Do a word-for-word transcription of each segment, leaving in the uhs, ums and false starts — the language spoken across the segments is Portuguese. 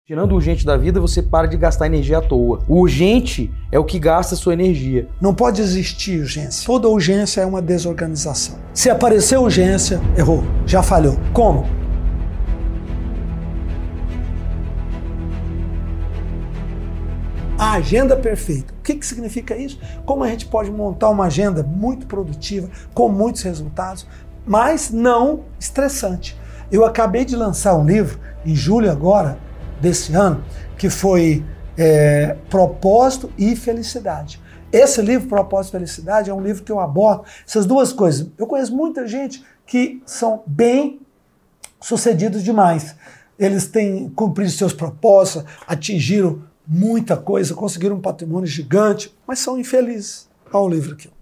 Tirando o urgente da vida, você para de gastar energia à toa. O urgente é o que gasta a sua energia. Não pode existir urgência. Toda urgência é uma desorganização. Se aparecer urgência, errou, já falhou. Como? A agenda perfeita. O que, que significa isso? Como a gente pode montar uma agenda muito produtiva, com muitos resultados, mas não estressante. Eu acabei de lançar um livro, em julho agora, desse ano, que foi é, Propósito e Felicidade. Esse livro, Propósito e Felicidade, é um livro que eu abordo essas duas coisas. Eu conheço muita gente que são bem sucedidos demais. Eles têm cumprido seus propósitos, atingiram muita coisa, conseguiram um patrimônio gigante, mas são infelizes. Olha o livro aqui.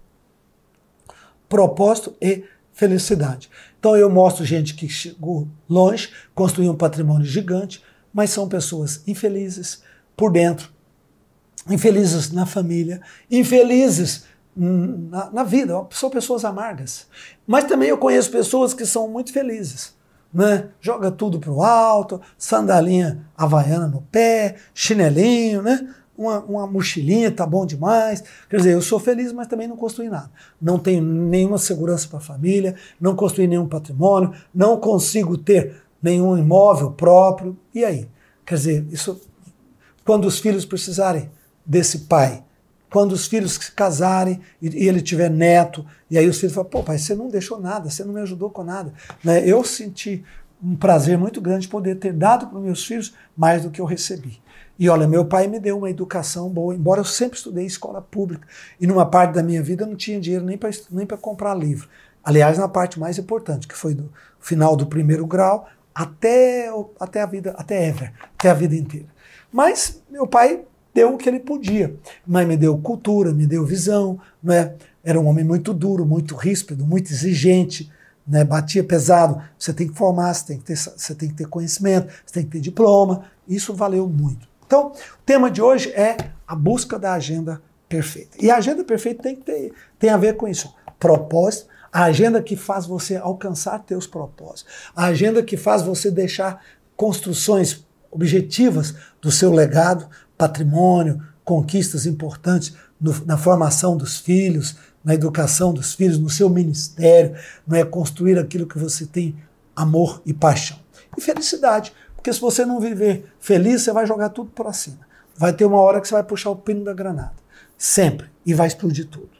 Propósito e Felicidade. Então eu mostro gente que chegou longe, construiu um patrimônio gigante, mas são pessoas infelizes por dentro, infelizes na família, infelizes na, na vida, são pessoas amargas. Mas também eu conheço pessoas que são muito felizes, né? Joga tudo pro alto, sandalinha havaiana no pé, chinelinho, né? Uma, uma mochilinha, tá bom demais. Quer dizer, eu sou feliz, mas também não construí nada. Não tenho nenhuma segurança para a família, não construí nenhum patrimônio, não consigo ter nenhum imóvel próprio. E aí? Quer dizer, isso, quando os filhos precisarem desse pai, quando os filhos se casarem e, e ele tiver neto, e aí os filhos falam, pô, pai, você não deixou nada, você não me ajudou com nada. Né? Eu senti um prazer muito grande de poder ter dado para os meus filhos mais do que eu recebi. E olha, meu pai me deu uma educação boa, embora eu sempre estudei em escola pública, e numa parte da minha vida eu não tinha dinheiro nem para nem para comprar livro. Aliás, na parte mais importante, que foi do final do primeiro grau, Até, até a vida, até ever, até a vida inteira. Mas meu pai deu o que ele podia. Mas me deu cultura, me deu visão, né? Era um homem muito duro, muito ríspido, muito exigente, né? Batia pesado. Você tem que formar, você tem que ter, você tem que ter conhecimento, você tem que ter diploma. Isso valeu muito. Então, o tema de hoje é a busca da agenda perfeita. E a agenda perfeita tem, que ter, tem a ver com isso. Propósito. A agenda que faz você alcançar teus propósitos. A agenda que faz você deixar construções objetivas do seu legado, patrimônio, conquistas importantes no, na formação dos filhos, na educação dos filhos, no seu ministério, não é construir aquilo que você tem amor e paixão. E felicidade, porque se você não viver feliz, você vai jogar tudo para cima. Vai ter uma hora que você vai puxar o pino da granada. Sempre. E vai explodir tudo.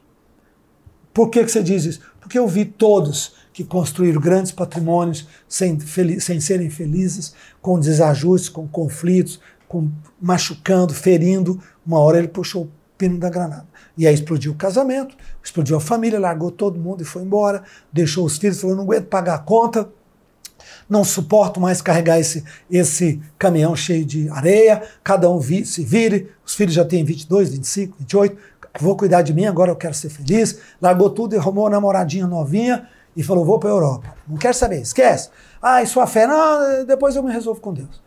Por que que você diz isso? Porque eu vi todos que construíram grandes patrimônios sem, sem serem felizes, com desajustes, com conflitos, com machucando, ferindo. Uma hora ele puxou o pino da granada. E aí explodiu o casamento, explodiu a família, largou todo mundo e foi embora, deixou os filhos, falou, não aguento pagar a conta, não suporto mais carregar esse, esse caminhão cheio de areia, cada um vi, se vire, os filhos já têm vinte e dois, vinte e cinco, vinte e oito, vou cuidar de mim, agora eu quero ser feliz. Largou tudo e arrumou uma namoradinha novinha e falou, vou para a Europa. Não quero saber, esquece. Ah, e sua fé? Não, depois eu me resolvo com Deus.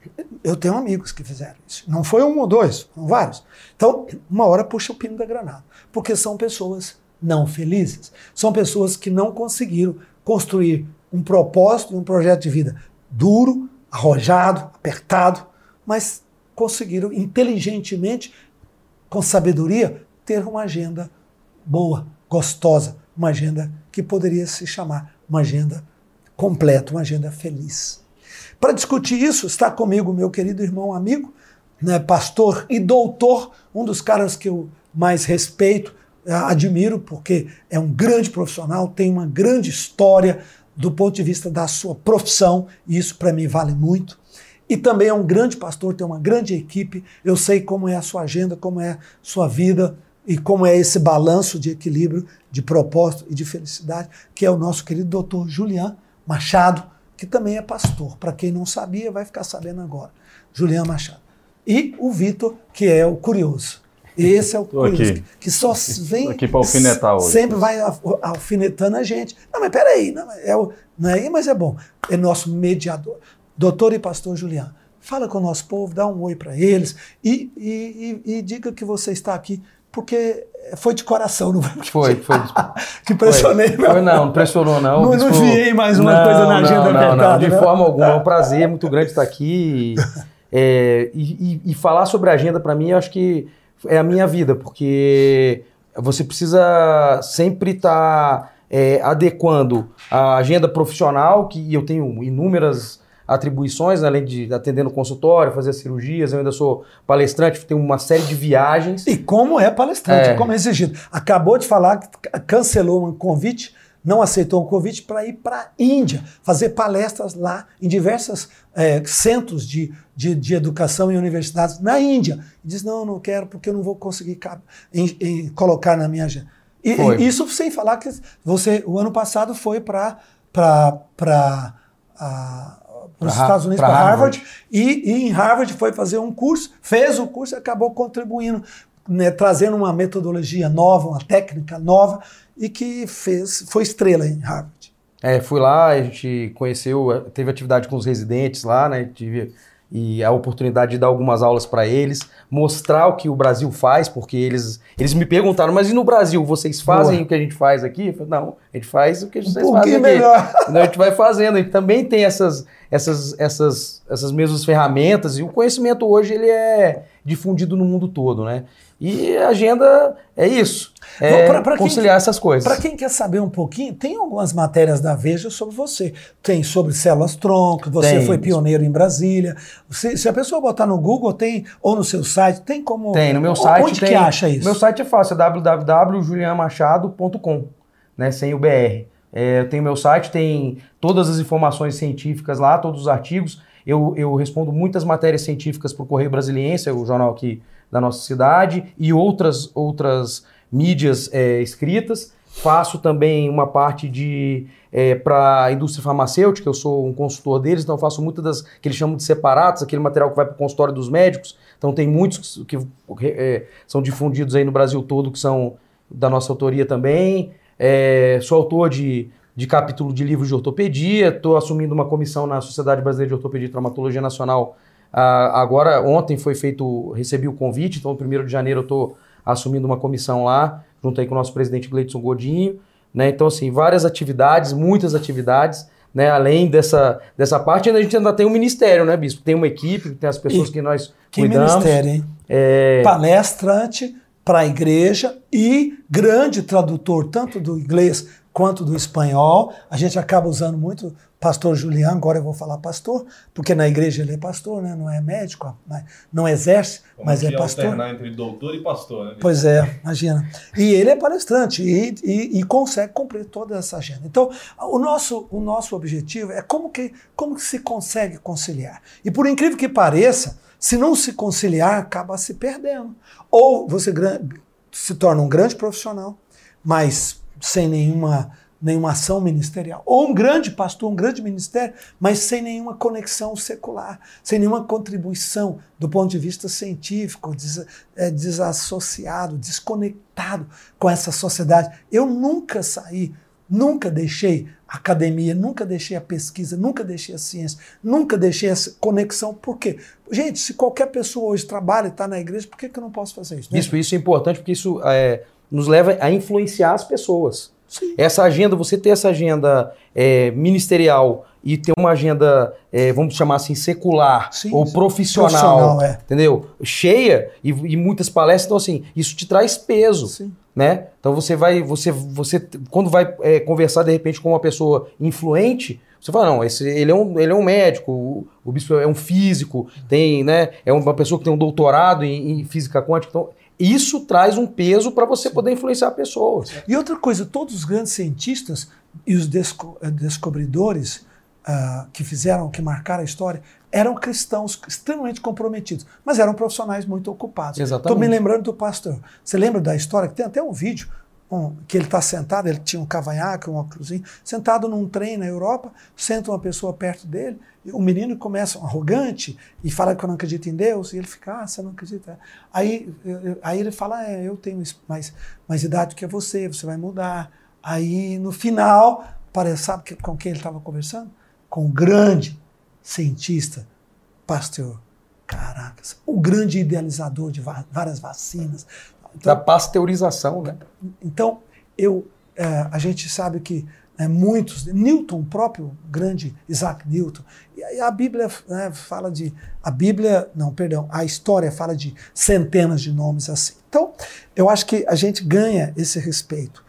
Eu tenho amigos que fizeram isso. Não foi um ou dois, foram vários. Então, uma hora puxa o pino da granada. Porque são pessoas não felizes. São pessoas que não conseguiram construir um propósito e um projeto de vida duro, arrojado, apertado, mas conseguiram inteligentemente, com sabedoria, ter uma agenda boa, gostosa, uma agenda que poderia se chamar uma agenda completa, uma agenda feliz. Para discutir isso, está comigo meu querido irmão amigo, né, pastor e doutor, um dos caras que eu mais respeito, admiro, porque é um grande profissional, tem uma grande história do ponto de vista da sua profissão, e isso para mim vale muito. E também é um grande pastor, tem uma grande equipe, eu sei como é a sua agenda, como é a sua vida e como é esse balanço de equilíbrio, de propósito e de felicidade, que é o nosso querido doutor Julian Machado, que também é pastor. Para quem não sabia, vai ficar sabendo agora. Julian Machado. E o Vitor, que é o curioso. Esse é o curioso, aqui, que só vem... Aqui para alfinetar hoje. Sempre vai alfinetando a gente. Não, mas peraí, não é, o, não é aí, mas é bom. É nosso mediador. Doutor e pastor Julian, fala com o nosso povo, dá um oi para eles e, e, e, e diga que você está aqui, porque foi de coração, não foi? Foi, foi. Que pressionei. Foi, foi não, não pressionou não. Não, não enviei mais uma não, coisa na agenda não, apertada. Não, não, de né? forma alguma, é um prazer muito grande estar aqui. É, e, e, e falar sobre agenda, para mim, eu acho que é a minha vida, porque você precisa sempre estar tá, é, adequando a agenda profissional, que eu tenho inúmeras atribuições, né, além de atender no consultório, fazer cirurgias, eu ainda sou palestrante, tenho uma série de viagens. E como é palestrante, É. como é exigido. Acabou de falar que cancelou um convite, não aceitou um convite para ir para a Índia, fazer palestras lá em diversos é, centros de, de, de educação e universidades na Índia. E diz, não, não quero porque eu não vou conseguir em, em, colocar na minha agenda. E, e isso sem falar que você, o ano passado foi para os Estados Unidos, para Harvard, Harvard. E, e em Harvard foi fazer um curso, fez o curso e acabou contribuindo, né, trazendo uma metodologia nova, uma técnica nova, e que fez, foi estrela em Harvard. É, fui lá, a gente conheceu, teve atividade com os residentes lá, né, tive e a oportunidade de dar algumas aulas para eles, mostrar o que o Brasil faz, porque eles, eles me perguntaram, mas e no Brasil, vocês fazem Boa. o que a gente faz aqui? Eu falei, não, a gente faz o que vocês um fazem aqui. Melhor. Então, a gente vai fazendo, a gente também tem essas, essas, essas, essas mesmas ferramentas, e o conhecimento hoje ele é difundido no mundo todo, né? E a agenda é isso, é pra, pra conciliar quem, essas coisas. Para quem quer saber um pouquinho, tem algumas matérias da Veja sobre você. Tem sobre células-tronco, você tem. Foi pioneiro em Brasília. Você, se a pessoa botar no Google, tem, ou no seu site, tem como... Tem, no meu site Onde tem, que acha isso? Meu site é fácil, é w w w ponto julian machado ponto com, né, sem o B R. É, eu tenho meu site, tem todas as informações científicas lá, todos os artigos. Eu, eu respondo muitas matérias científicas para o Correio Brasiliense, é o jornal aqui da nossa cidade, e outras, outras mídias é, escritas. Faço também uma parte de é, para a indústria farmacêutica, eu sou um consultor deles, então eu faço muitas das que eles chamam de separados, aquele material que vai para o consultório dos médicos. Então tem muitos que é, são difundidos aí no Brasil todo, que são da nossa autoria também. É, sou autor de, de capítulo de livros de ortopedia, estou assumindo uma comissão na Sociedade Brasileira de Ortopedia e Traumatologia Nacional. Ah, agora, ontem foi feito, recebi o convite, então no primeiro de janeiro eu estou assumindo uma comissão lá, junto aí com o nosso presidente Gleidson Godinho, né? Então, assim, várias atividades, muitas atividades, né? Além dessa, dessa parte, a gente ainda tem um ministério, né, Bispo? Tem uma equipe, tem as pessoas e que nós que cuidamos. Ministério, hein? É... Palestrante para a igreja e grande tradutor, tanto do inglês quanto do espanhol. A gente acaba usando muito pastor Julian, agora eu vou falar pastor, porque na igreja ele é pastor, né? Não é médico, não exerce, Como mas é pastor. Alternar entre doutor e pastor, né? Pois é, imagina. E ele é palestrante e, e, e consegue cumprir toda essa agenda. Então, o nosso, o nosso objetivo é como que, como que se consegue conciliar. E por incrível que pareça, se não se conciliar, acaba se perdendo. Ou você se torna um grande profissional, mas sem nenhuma, nenhuma ação ministerial. Ou um grande pastor, um grande ministério, mas sem nenhuma conexão secular, sem nenhuma contribuição do ponto de vista científico, des, é, desassociado, desconectado com essa sociedade. Eu nunca saí, nunca deixei a academia, nunca deixei a pesquisa, nunca deixei a ciência, nunca deixei essa conexão. Por quê? Gente, se qualquer pessoa hoje trabalha e está na igreja, por que, que eu não posso fazer isso? Né? Isso, isso é importante, porque isso é, nos leva a influenciar as pessoas. Sim. Essa agenda, você ter essa agenda é, ministerial e ter uma agenda, é, vamos chamar assim, secular, sim, ou profissional, profissional é. entendeu? Cheia e, e muitas palestras, então assim, isso te traz peso, sim, né? Então você vai, você, você quando vai é, conversar de repente com uma pessoa influente, você fala, não, esse, ele, é um, ele é um médico, o, o bispo é um físico, tem, né, é uma pessoa que tem um doutorado em, em física quântica, então isso traz um peso para você poder influenciar pessoas. E outra coisa, todos os grandes cientistas e os desco descobridores uh, que fizeram, que marcaram a história, eram cristãos extremamente comprometidos, mas eram profissionais muito ocupados. Estou me lembrando do pastor. Você lembra da história? Que tem até um vídeo um, que ele está sentado, ele tinha um cavanhaque, um óculosinho, sentado num trem na Europa, senta uma pessoa perto dele, o menino começa um arrogante e fala que eu não acredito em Deus, e ele fica, ah, você não acredita? Aí, eu, aí ele fala, é, eu tenho mais, mais idade que você, você vai mudar. Aí, no final, parece, sabe que, com quem ele estava conversando? Com o grande cientista, Pasteur. Caracas, o grande idealizador de várias vacinas. Então, da pasteurização, né? Então, eu, é, a gente sabe que né, muitos, Newton, o próprio grande Isaac Newton, e a Bíblia, né, fala de, a Bíblia, não, perdão, a história fala de centenas de nomes assim. Então, eu acho que a gente ganha esse respeito,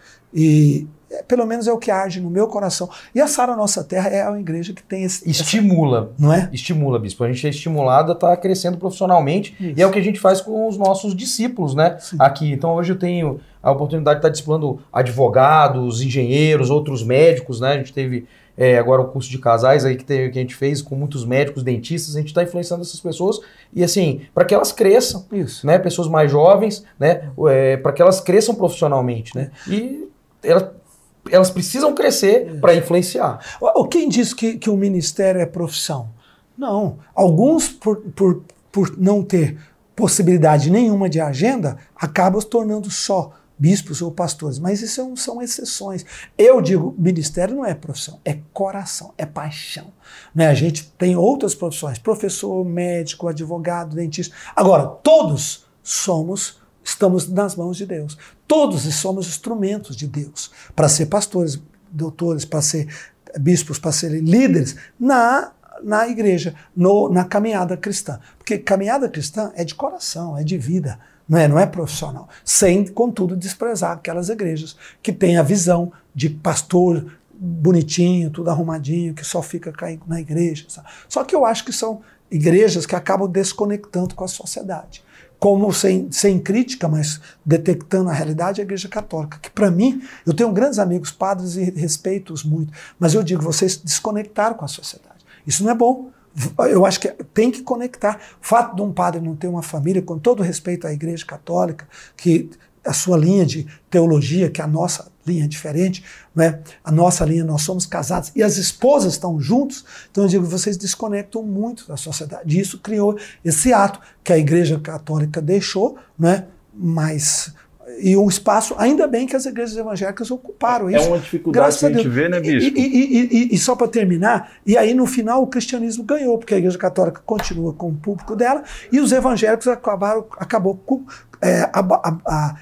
e pelo menos é o que arde no meu coração. E a Sara Nossa Terra é uma igreja que tem esse... Estimula. Essa, não é? Estimula, bispo. A gente é estimulado a estar crescendo profissionalmente. Isso. E é o que a gente faz com os nossos discípulos, né? Sim. Aqui. Então hoje eu tenho a oportunidade de estar discipulando advogados, engenheiros, outros médicos, né? A gente teve é, agora o curso de casais aí que, teve, que a gente fez com muitos médicos, dentistas. A gente está influenciando essas pessoas e assim, para que elas cresçam. Isso. Né? Pessoas mais jovens, né? É, para que elas cresçam profissionalmente, né? E elas... elas precisam crescer para influenciar. Quem diz que, que o ministério é profissão? Não. Alguns, por, por, por não ter possibilidade nenhuma de agenda, acabam se tornando só bispos ou pastores. Mas isso são, são exceções. Eu digo, ministério não é profissão, é coração, é paixão. Né? A gente tem outras profissões, professor, médico, advogado, dentista. Agora, todos somos estamos nas mãos de Deus. Todos somos instrumentos de Deus para ser pastores, doutores, para ser bispos, para serem líderes na, na igreja, no, na caminhada cristã. Porque caminhada cristã é de coração, é de vida, não é, não é profissional. Sem, contudo, desprezar aquelas igrejas que têm a visão de pastor bonitinho, tudo arrumadinho, que só fica caindo na igreja. Sabe? Só que eu acho que são igrejas que acabam desconectando com a sociedade. Como sem, sem crítica, mas detectando a realidade, a Igreja Católica, que para mim, eu tenho grandes amigos padres e respeito-os muito, mas eu digo, vocês desconectaram com a sociedade. Isso não é bom. Eu acho que tem que conectar. O fato de um padre não ter uma família, com todo respeito à Igreja Católica, que a sua linha de teologia, que a nossa linha é diferente, né? A nossa linha, nós somos casados e as esposas estão juntos, então eu digo, vocês desconectam muito da sociedade. E isso criou esse ato que a Igreja Católica deixou, né? Mas... e um espaço, ainda bem que as igrejas evangélicas ocuparam isso. É uma dificuldade que a, a gente vê, né, bispo? E, e, e, e, e só para terminar, e aí no final o cristianismo ganhou, porque a Igreja Católica continua com o público dela, e os evangélicos acabaram, acabou é, a, a, a,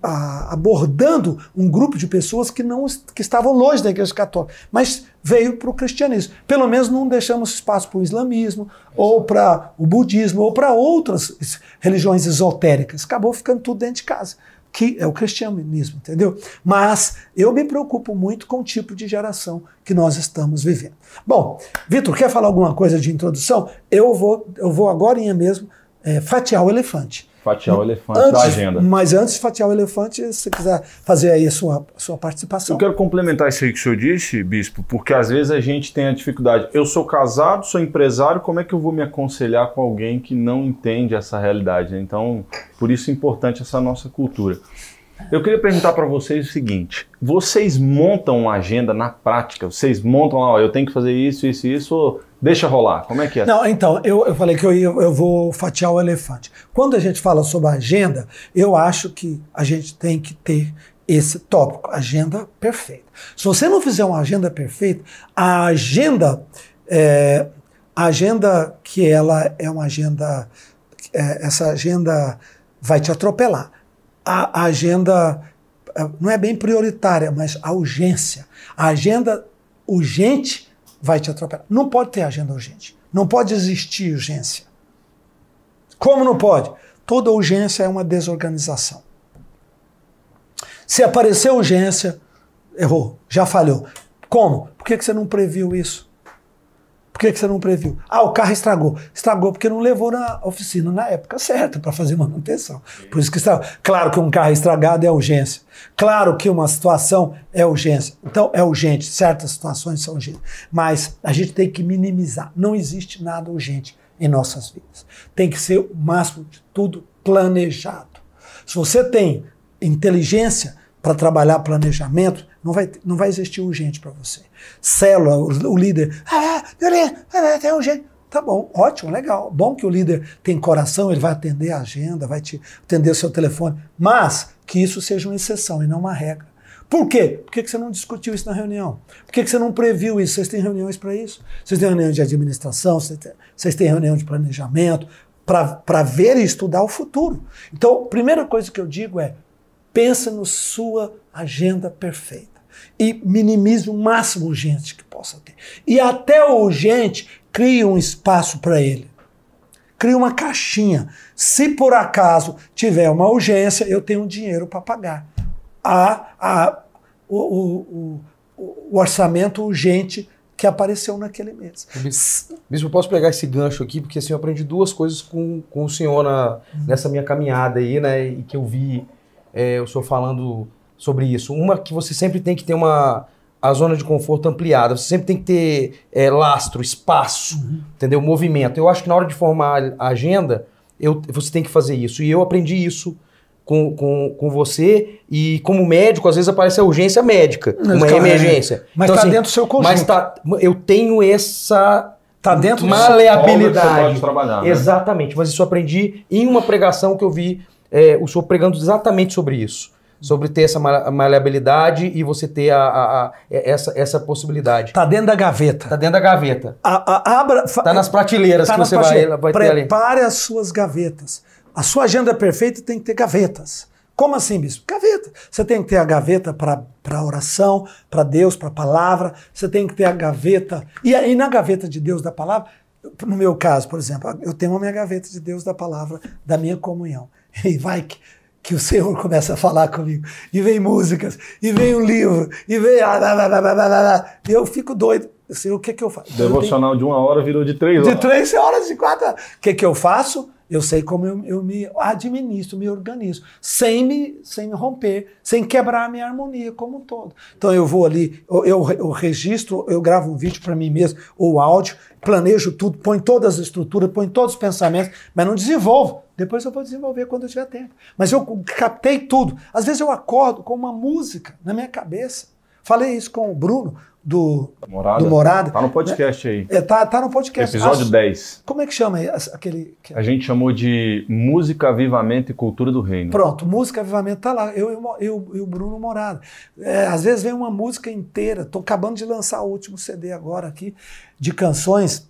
a, abordando um grupo de pessoas que, não, que estavam longe da Igreja Católica, mas veio para o cristianismo. Pelo menos não deixamos espaço para o islamismo, ou para o budismo, ou para outras religiões esotéricas. Acabou ficando tudo dentro de casa, que é o cristianismo, entendeu? Mas eu me preocupo muito com o tipo de geração que nós estamos vivendo. Bom, Vitor, quer falar alguma coisa de introdução? Eu vou, eu vou agora mesmo é, fatiar o elefante. Fatiar o elefante antes, da agenda. Mas antes de fatiar o elefante, se você quiser fazer aí a sua, a sua participação. Eu quero complementar isso aí que o senhor disse, bispo, porque às vezes a gente tem a dificuldade. Eu sou casado, sou empresário, como é que eu vou me aconselhar com alguém que não entende essa realidade? Então, por isso é importante essa nossa cultura. Eu queria perguntar para vocês o seguinte, vocês montam uma agenda na prática? Vocês montam lá, ó, eu tenho que fazer isso, isso e isso, ou deixa rolar? Como é que é? Não, então, eu, eu falei que eu, ia, eu vou fatiar o elefante. Quando a gente fala sobre a agenda, eu acho que a gente tem que ter esse tópico, agenda perfeita. Se você não fizer uma agenda perfeita, a agenda, é, a agenda que ela é uma agenda, é, essa agenda vai te atropelar. A, a agenda não é bem prioritária, mas a urgência. A agenda urgente vai te atropelar. Não pode ter agenda urgente. Não pode existir urgência. Como não pode? Toda urgência é uma desorganização. Se aparecer urgência, errou, já falhou. Como? Por que você não previu isso? Por que você não previu? Ah, o carro estragou. Estragou porque não levou na oficina na época certa para fazer manutenção. Por isso que estragou. Claro que um carro estragado é urgência. Claro que uma situação é urgência. Então é urgente. Certas situações são urgentes. Mas a gente tem que minimizar. Não existe nada urgente em nossas vidas. Tem que ser o máximo de tudo planejado. Se você tem inteligência para trabalhar planejamento, não vai, não vai existir urgente para você. Célula, o, o líder, ah, tem urgente. Tá bom, ótimo, legal. Bom que o líder tem coração, ele vai atender a agenda, vai te atender o seu telefone, mas que isso seja uma exceção e não uma regra. Por quê? Por que você não discutiu isso na reunião? Por que você não previu isso? Vocês têm reuniões para isso? Vocês têm reunião de administração, vocês têm, vocês têm reunião de planejamento, para ver e estudar o futuro. Então, a primeira coisa que eu digo é, pensa na sua agenda perfeita. E minimize o máximo urgente que possa ter. E até o urgente, crie um espaço para ele. Crie uma caixinha. Se por acaso tiver uma urgência, eu tenho dinheiro para pagar. A, a, o, o, o, o orçamento urgente que apareceu naquele mês. Bispo, eu posso pegar esse gancho aqui, porque assim, eu aprendi duas coisas com, com o senhor na, uhum. nessa minha caminhada aí, né? E que eu vi é, o senhor falando sobre isso. Uma, que você sempre tem que ter uma a zona de conforto ampliada. Você sempre tem que ter é, lastro, espaço, uhum. entendeu? Movimento. Eu acho que na hora de formar a agenda, eu, você tem que fazer isso. E eu aprendi isso com, com, com você. E como médico, às vezes aparece a urgência médica, mas, uma cara, emergência. Mas então, está assim, dentro do seu conjunto. Mas tá, eu tenho essa... Tá dentro maleabilidade. Do trabalhar, né? Exatamente. Mas isso eu aprendi em uma pregação que eu vi é, o senhor pregando exatamente sobre isso. Sobre ter essa maleabilidade e você ter a, a, a, essa, essa possibilidade. Tá dentro da gaveta. Tá dentro da gaveta. A, a, abra, tá nas prateleiras tá que nas você prateleiras. vai, vai ter ali. Prepare as suas gavetas. A sua agenda perfeita tem que ter gavetas. Como assim, bispo? Gaveta. Você tem que ter a gaveta para oração, para Deus, para a palavra. Você tem que ter a gaveta. E aí na gaveta de Deus da palavra, no meu caso, por exemplo, eu tenho a minha gaveta de Deus da palavra, da minha comunhão. E vai que... que o Senhor começa a falar comigo, e vem músicas, e vem um livro, e vem... E eu fico doido. Assim, o que que eu faço? Devocional eu tenho... de uma hora virou de três horas. De três horas, de quatro horas. O que que eu faço? Eu sei como eu, eu me administro, me organizo, sem me, sem me romper, sem quebrar a minha harmonia como um todo. Então eu vou ali, eu, eu, eu registro, eu gravo um vídeo para mim mesmo, ou áudio, planejo tudo, põe todas as estruturas, põe todos os pensamentos, mas não desenvolvo. Depois eu vou desenvolver quando eu tiver tempo. Mas eu captei tudo. Às vezes eu acordo com uma música na minha cabeça. Falei isso com o Bruno, do Morada. Do Morada. Tá no podcast aí. É, tá, tá no podcast. Episódio As, dez. Como é que chama aquele... A gente chamou de Música, Avivamento e Cultura do Reino. Pronto, Música, Avivamento tá lá. Eu e eu, eu, o Bruno Morada. É, às vezes vem uma música inteira. Tô acabando de lançar o último C D agora aqui, de canções.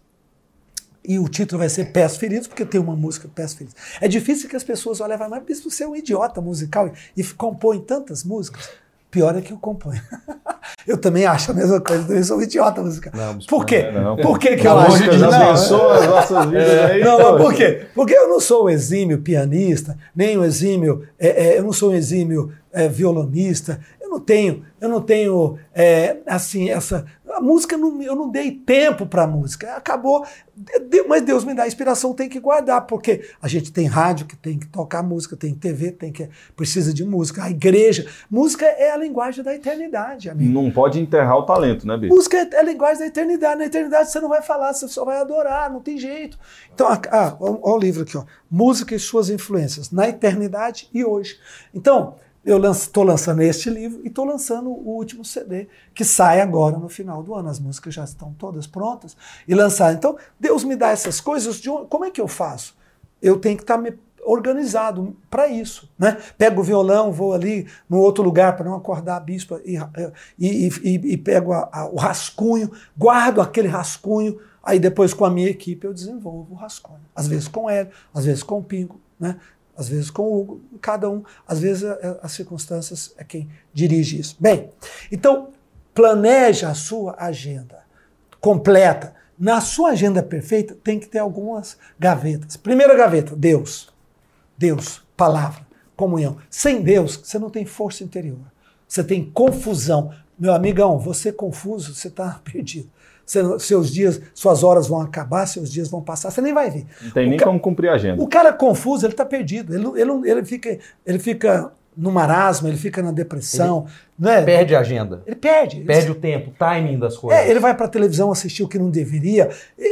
E o título vai ser Pés Feridos, porque tem uma música Pés Feridos. É difícil que as pessoas olhem e falem, mas você é um idiota musical e compõe tantas músicas. Pior é que eu componho. Eu também acho a mesma coisa, eu também sou um idiota musical. Não, por quê? Não, não. Por que que eu acho que já abençoa as nossas vidas aí? Não, mas por quê? Porque eu não sou um exímio pianista, nem um exímio, é, é, eu não sou um exímio é, violonista, eu não tenho, eu não tenho, é, assim, essa... A música, não, eu não dei tempo para a música, acabou, mas Deus me dá inspiração, tem que guardar, porque a gente tem rádio que tem que tocar música, tem T V, tem que, precisa de música, a igreja, música é a linguagem da eternidade, amigo. Não pode enterrar o talento, né, Bispo? Música é a linguagem da eternidade, na eternidade você não vai falar, você só vai adorar, não tem jeito. Então, ah, olha o livro aqui, ó, Música e suas influências, na eternidade e hoje. Então, eu estou lançando este livro e estou lançando o último C D, que sai agora no final do ano. As músicas já estão todas prontas e lançar. Então, Deus me dá essas coisas. De um, como é que eu faço? Eu tenho que estar me organizado para isso, né? Pego o violão, vou ali no outro lugar para não acordar a bispa e, e, e, e pego a, a, o rascunho, guardo aquele rascunho, aí depois com a minha equipe eu desenvolvo o rascunho. Às vezes com ele, às vezes com o Pingo, né? Às vezes com o Hugo, cada um, às vezes as circunstâncias é quem dirige isso. Bem, então planeja a sua agenda completa. Na sua agenda perfeita tem que ter algumas gavetas. Primeira gaveta, Deus. Deus, palavra, comunhão. Sem Deus, você não tem força interior. Você tem confusão. Meu amigão, você confuso, você está perdido. Você, seus dias, suas horas vão acabar, seus dias vão passar, você nem vai ver. Não tem o nem ca... como cumprir a agenda. O cara confuso, ele está perdido. Ele, ele, ele, fica, ele fica no marasmo, ele fica na depressão. Ele não é? Perde a agenda. Ele perde. Perde ele... o tempo, o timing das coisas. É, ele vai para a televisão assistir o que não deveria.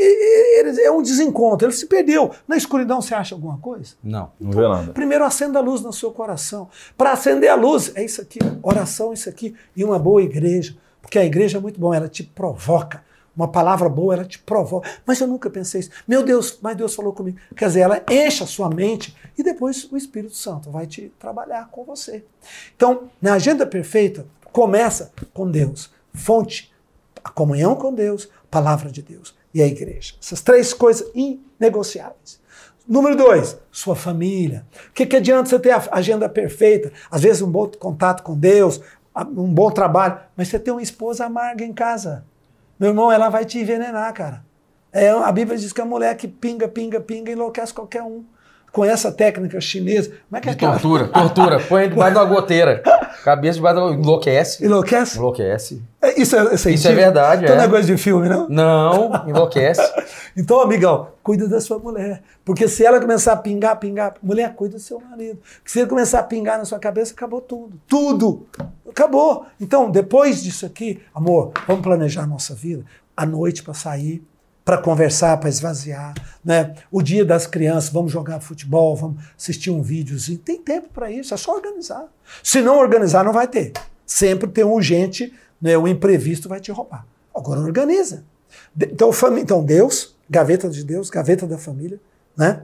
Ele, é um desencontro, ele se perdeu. Na escuridão você acha alguma coisa? Não, não vê nada. Primeiro acenda a luz no seu coração. Para acender a luz, é isso aqui, oração, isso aqui, e uma boa igreja. Porque a igreja é muito bom, ela te provoca. Uma palavra boa, ela te provoca. Mas eu nunca pensei isso. Meu Deus, mas Deus falou comigo. Quer dizer, ela enche a sua mente e depois o Espírito Santo vai te trabalhar com você. Então, na agenda perfeita, começa com Deus. Fonte, a comunhão com Deus, palavra de Deus e a igreja. Essas três coisas inegociáveis. Número dois, sua família. O que, que adianta você ter a agenda perfeita? Às vezes um bom contato com Deus, um bom trabalho, mas você tem uma esposa amarga em casa. Meu irmão, ela vai te envenenar, cara. É, a Bíblia diz que a mulher que pinga, pinga, pinga, enlouquece qualquer um. Com essa técnica chinesa. Como é que é de tortura, tortura. Põe debaixo da goteira. Cabeça debaixo da... Enlouquece. Enlouquece? Enlouquece. É, isso, é, isso é verdade, então é. Não é coisa de filme, não? Não, enlouquece. Então, amigão, cuida da sua mulher. Porque se ela começar a pingar, pingar... Mulher, cuida do seu marido. Porque se ele começar a pingar na sua cabeça, acabou tudo. Tudo. Acabou. Então, depois disso aqui, amor, vamos planejar a nossa vida. À noite para sair, para conversar, para esvaziar, né? O dia das crianças, vamos jogar futebol, vamos assistir um videozinho. Tem tempo para isso, é só organizar. Se não organizar, não vai ter. Sempre tem um urgente, né? O imprevisto vai te roubar. Agora organiza. Então, então Deus, gaveta de Deus, gaveta da família, né?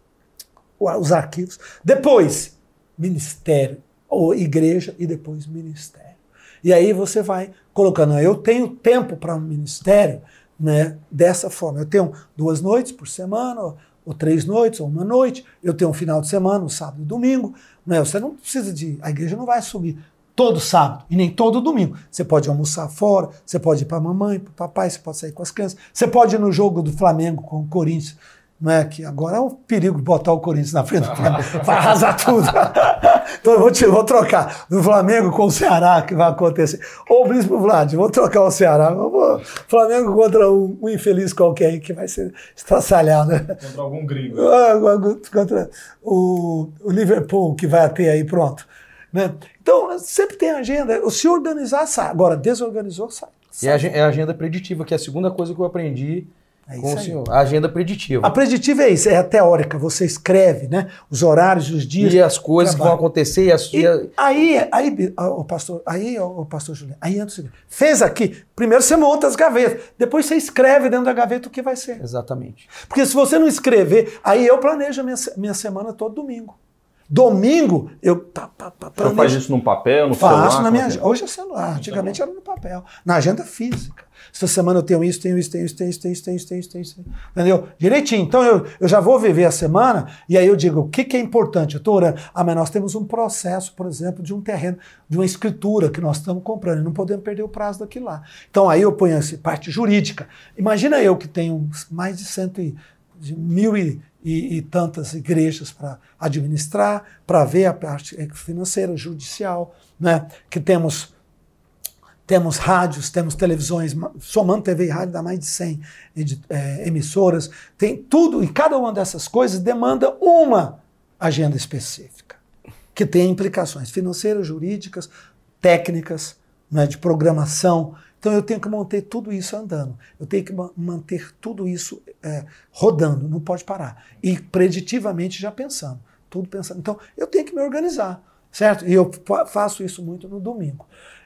Os arquivos. Depois, ministério, ou igreja, e depois ministério. E aí você vai colocando, eu tenho tempo para um ministério, né, dessa forma. Eu tenho duas noites por semana, ou, ou três noites, ou uma noite. Eu tenho um final de semana, um sábado e domingo. Né? Você não precisa de... A igreja não vai assumir todo sábado e nem todo domingo. Você pode almoçar fora, você pode ir para a mamãe, para o papai, você pode sair com as crianças. Você pode ir no jogo do Flamengo com o Corinthians. Não é que agora é um perigo botar o Corinthians na frente do Flamengo, vai arrasar tudo. Então eu vou, te, vou trocar do Flamengo com o Ceará, que vai acontecer. Ou o Bispo Vlad, vou trocar o Ceará. Vou, Flamengo contra um, um infeliz qualquer aí que vai ser estraçalhado. Contra algum gringo. Contra o, o Liverpool, que vai ter aí, pronto. Né? Então, sempre tem agenda. Se organizar, sai. Agora, desorganizou, sai. sai. E é a agenda preditiva, que é a segunda coisa que eu aprendi. É com o senhor. A agenda preditiva. A preditiva é isso, é a teórica. Você escreve, né? Os horários, os dias. E as coisas trabalho. que vão acontecer. E as, e e a... Aí, aí, o pastor, aí, o pastor Juliano, aí antes fez aqui. Primeiro você monta as gavetas, depois você escreve dentro da gaveta o que vai ser. Exatamente. Porque se você não escrever, aí eu planejo a minha, minha semana todo domingo. Domingo, eu pá, pá, pá, planejo. Você faz isso num papel, no Faço celular? Faço na minha agenda. Hoje é celular, antigamente era no papel. Na agenda física. Essa semana eu tenho isso, tenho isso, tenho isso, tenho isso, tenho isso, tenho isso, tenho isso, tenho isso. Entendeu? Direitinho. Então eu, eu já vou viver a semana e aí eu digo, o que, que é importante? Eu estou orando. Ah, mas nós temos um processo, por exemplo, de um terreno, de uma escritura que nós estamos comprando e não podemos perder o prazo daquilo lá. Então aí eu ponho essa parte jurídica. Imagina eu que tenho mais de cento e de mil e E, e tantas igrejas para administrar, para ver a parte financeira, judicial, né? Que temos, temos rádios, temos televisões, somando T V e rádio dá mais de cem é, emissoras, tem tudo, e cada uma dessas coisas demanda uma agenda específica, que tem implicações financeiras, jurídicas, técnicas, né, de programação. Então eu tenho que manter tudo isso andando, eu tenho que manter tudo isso é, rodando, não pode parar. E preditivamente já pensando, tudo pensando. Então eu tenho que me organizar, certo? E eu faço isso muito no domingo.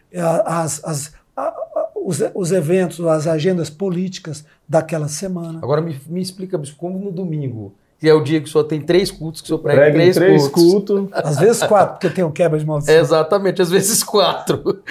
As, as, a, os, os eventos, as agendas políticas daquela semana. Agora me, me explica, como no domingo, que é o dia que o senhor tem três cultos, que o senhor prega, prega três, três cultos. cultos. Às vezes quatro, porque tem um quebra de maldição. Exatamente, às vezes quatro.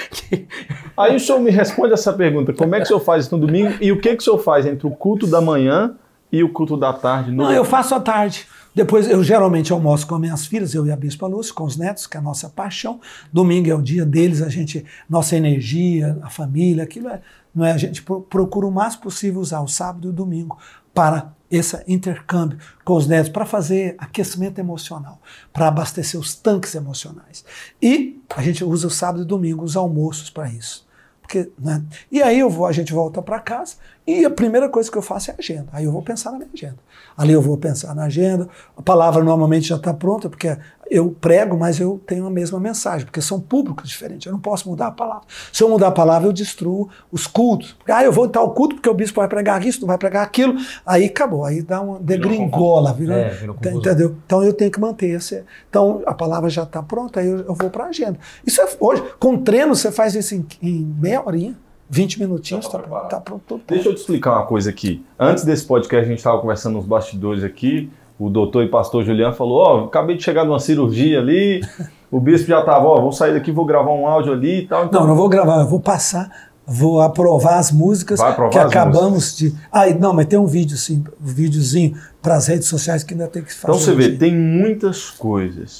Aí o senhor me responde essa pergunta, como é que o senhor faz isso no domingo e o que, que o senhor faz entre o culto da manhã e o culto da tarde? No Não, domingo? eu faço à tarde. Depois eu geralmente almoço com as minhas filhas, eu e a Bispa Lúcia, com os netos, que é a nossa paixão. Domingo é o dia deles, a gente, nossa energia, a família, aquilo é, não é? A gente procura o mais possível usar o sábado e o domingo para esse intercâmbio com os netos, para fazer aquecimento emocional, para abastecer os tanques emocionais. E a gente usa o sábado e domingo, os almoços para isso. Porque, né? E aí eu vou, a gente volta para casa e a primeira coisa que eu faço é a agenda. Aí eu vou pensar na minha agenda. Ali eu vou pensar na agenda, a palavra normalmente já está pronta, porque eu prego, mas eu tenho a mesma mensagem, porque são públicos diferentes, eu não posso mudar a palavra. Se eu mudar a palavra, eu destruo os cultos. Ah, eu vou em tal culto porque o bispo vai pregar isso, não vai pregar aquilo, aí acabou, aí dá uma degringola, virou, é, virou entendeu? Então eu tenho que manter esse. Então a palavra já está pronta, aí eu, eu vou para a agenda. Isso é hoje, com treino você faz isso em, em meia horinha. vinte minutinhos, tá, tá, tá pronto. Deixa eu te explicar uma coisa aqui. Antes desse podcast, a gente estava conversando nos bastidores aqui, o doutor e pastor Juliano falou, ó, oh, acabei de chegar numa cirurgia ali, o bispo já estava, ó, oh, vou sair daqui, vou gravar um áudio ali e tal. Então... Não, não vou gravar, eu vou passar, vou aprovar as músicas que acabamos músicas. de... Ah, não, mas tem um vídeo, sim, um videozinho para as redes sociais que ainda tem que fazer. Então você vê, tem muitas coisas.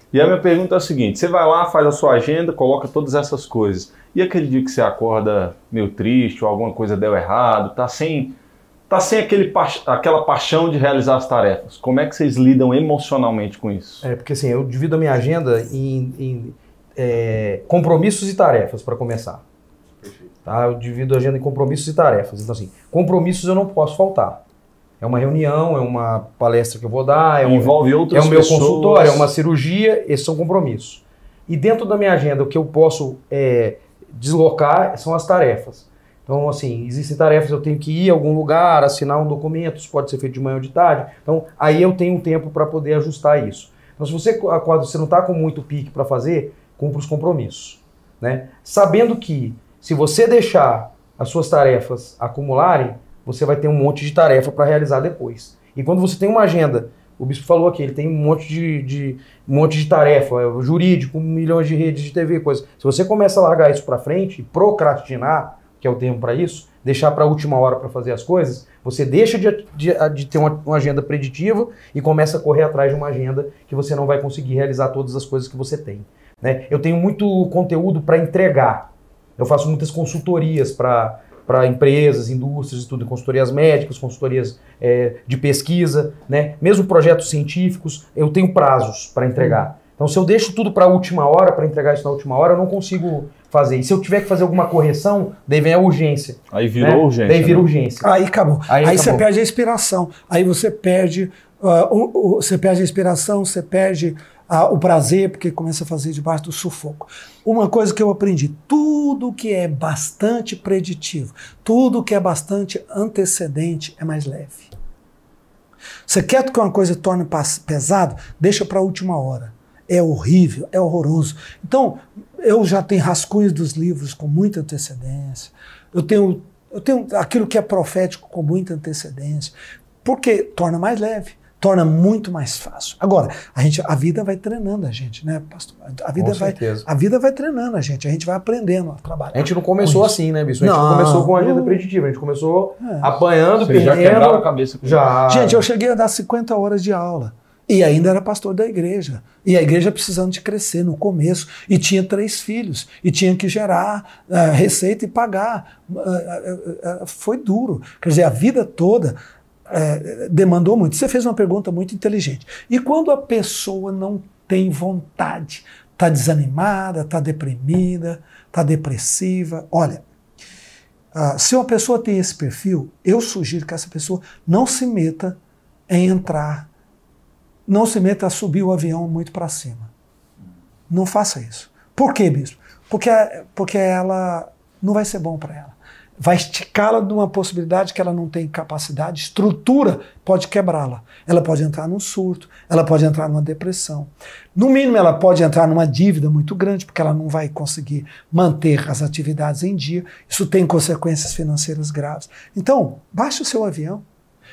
E a minha pergunta é a seguinte, você vai lá, faz a sua agenda, coloca todas essas coisas. E aquele dia que você acorda meio triste, ou alguma coisa deu errado, tá sem, tá sem aquele pa aquela paixão de realizar as tarefas. Como é que vocês lidam emocionalmente com isso? É, porque assim, eu divido a minha agenda em, em é, compromissos e tarefas, para começar. Perfeito. Tá? Eu divido a agenda em compromissos e tarefas. Então assim, compromissos eu não posso faltar. É uma reunião, é uma palestra que eu vou dar, é um, envolve outras é o meu pessoas. consultório, é uma cirurgia, esses são compromissos. E dentro da minha agenda, o que eu posso é, deslocar são as tarefas. Então, assim, existem tarefas, eu tenho que ir a algum lugar, assinar um documento, isso pode ser feito de manhã ou de tarde. Então, aí eu tenho um tempo para poder ajustar isso. Então, se você acorda, você não está com muito pique para fazer, cumpra os compromissos. Né? Sabendo que, se você deixar as suas tarefas acumularem, você vai ter um monte de tarefa para realizar depois. E quando você tem uma agenda, o Bispo falou aqui, ele tem um monte de, de, um monte de tarefa, jurídico, milhões de redes de T V, coisas. Se você começa a largar isso para frente, procrastinar, que é o termo para isso, deixar para a última hora para fazer as coisas, você deixa de, de, de ter uma, uma agenda preditiva e começa a correr atrás de uma agenda que você não vai conseguir realizar todas as coisas que você tem. Né? Eu tenho muito conteúdo para entregar. Eu faço muitas consultorias para... para empresas, indústrias, tudo, consultorias médicas, consultorias é, de pesquisa, né? Mesmo projetos científicos, eu tenho prazos para entregar. Então, se eu deixo tudo para a última hora, para entregar isso na última hora, eu não consigo fazer. E se eu tiver que fazer alguma correção, daí vem a urgência. Aí virou né? urgência. Daí vira né? urgência. Aí acabou. Aí, Aí você acabou. perde a inspiração. Aí você perde, uh, o, o, você perde a inspiração, você perde uh, o prazer, porque começa a fazer debaixo do sufoco. Uma coisa que eu aprendi, tudo que é bastante preditivo, tudo que é bastante antecedente é mais leve. Você quer que uma coisa torne pesado? Deixa para a última hora. É horrível, é horroroso. Então, eu já tenho rascunhos dos livros com muita antecedência. Eu tenho, eu tenho aquilo que é profético com muita antecedência. Porque torna mais leve, torna muito mais fácil. Agora, a, gente, a vida vai treinando a gente, né, pastor? A vida, Com vai, certeza. a vida vai treinando a gente, a gente vai aprendendo a trabalhar. A gente não começou assim, né, Bispo? A gente Não. não começou com a agenda preditiva, a gente começou É. apanhando, Vocês já perdendo. quebraram a cabeça com Já. Gente, eu cheguei a dar cinquenta horas de aula. E ainda era pastor da igreja. E a igreja precisando de crescer no começo. E tinha três filhos. E tinha que gerar uh, receita e pagar. Uh, uh, uh, foi duro. Quer dizer, a vida toda uh, demandou muito. Você fez uma pergunta muito inteligente. E quando a pessoa não tem vontade, está desanimada, está deprimida, está depressiva, olha, uh, se uma pessoa tem esse perfil, eu sugiro que essa pessoa não se meta em entrar Não se meta a subir o avião muito para cima. Não faça isso. Por quê, bispo? Porque, porque ela não vai ser bom para ela. Vai esticá-la de uma possibilidade que ela não tem capacidade, estrutura pode quebrá-la. Ela pode entrar num surto, ela pode entrar numa depressão. No mínimo, ela pode entrar numa dívida muito grande, porque ela não vai conseguir manter as atividades em dia. Isso tem consequências financeiras graves. Então, baixe o seu avião.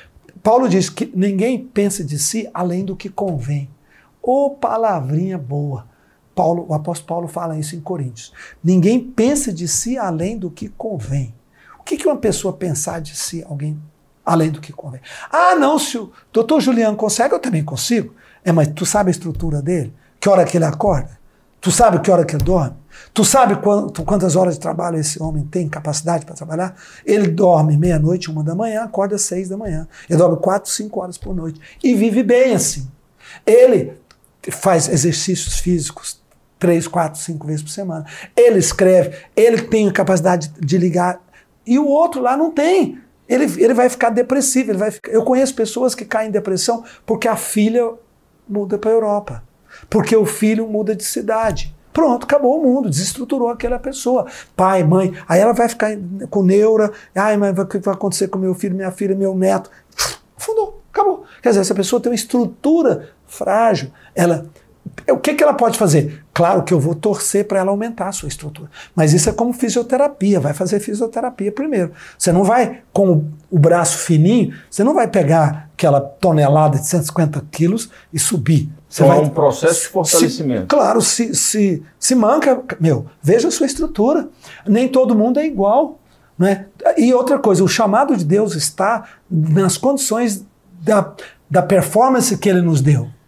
Paulo diz que ninguém pense de si além do que convém. Ô palavrinha boa. Paulo, o apóstolo Paulo fala isso em Coríntios. Ninguém pense de si além do que convém. O que que uma pessoa pensar de si alguém além do que convém? Ah, não, se o doutor Juliano consegue, eu também consigo. É, mas tu sabe a estrutura dele? Que hora que ele acorda? Tu sabe que hora que ele dorme? Tu sabe quanto, quantas horas de trabalho esse homem tem capacidade para trabalhar? Ele dorme meia-noite, uma da manhã, acorda às seis da manhã. Ele dorme quatro, cinco horas por noite. E vive bem assim. Ele faz exercícios físicos três, quatro, cinco vezes por semana. Ele escreve, ele tem a capacidade de ligar. E o outro lá não tem. Ele, ele vai ficar depressivo. Ele vai ficar... Eu conheço pessoas que caem em depressão porque a filha muda para a Europa. Porque o filho muda de cidade. Pronto, acabou o mundo, desestruturou aquela pessoa. Pai, mãe, aí ela vai ficar com neura, ai, mas o que vai acontecer com meu filho, minha filha, meu neto? Fundou, acabou. Quer dizer, essa pessoa tem uma estrutura frágil, ela... O que, que ela pode fazer? Claro que eu vou torcer para ela aumentar a sua estrutura. Mas isso é como fisioterapia, vai fazer fisioterapia primeiro. Você não vai, com o braço fininho, você não vai pegar aquela tonelada de cento e cinquenta quilos e subir. Você então vai, é um processo de fortalecimento. Se, claro, se, se, se manca, meu, veja a sua estrutura. Nem todo mundo é igual. Né? E outra coisa, o chamado de Deus está nas condições da, da performance que Ele nos deu.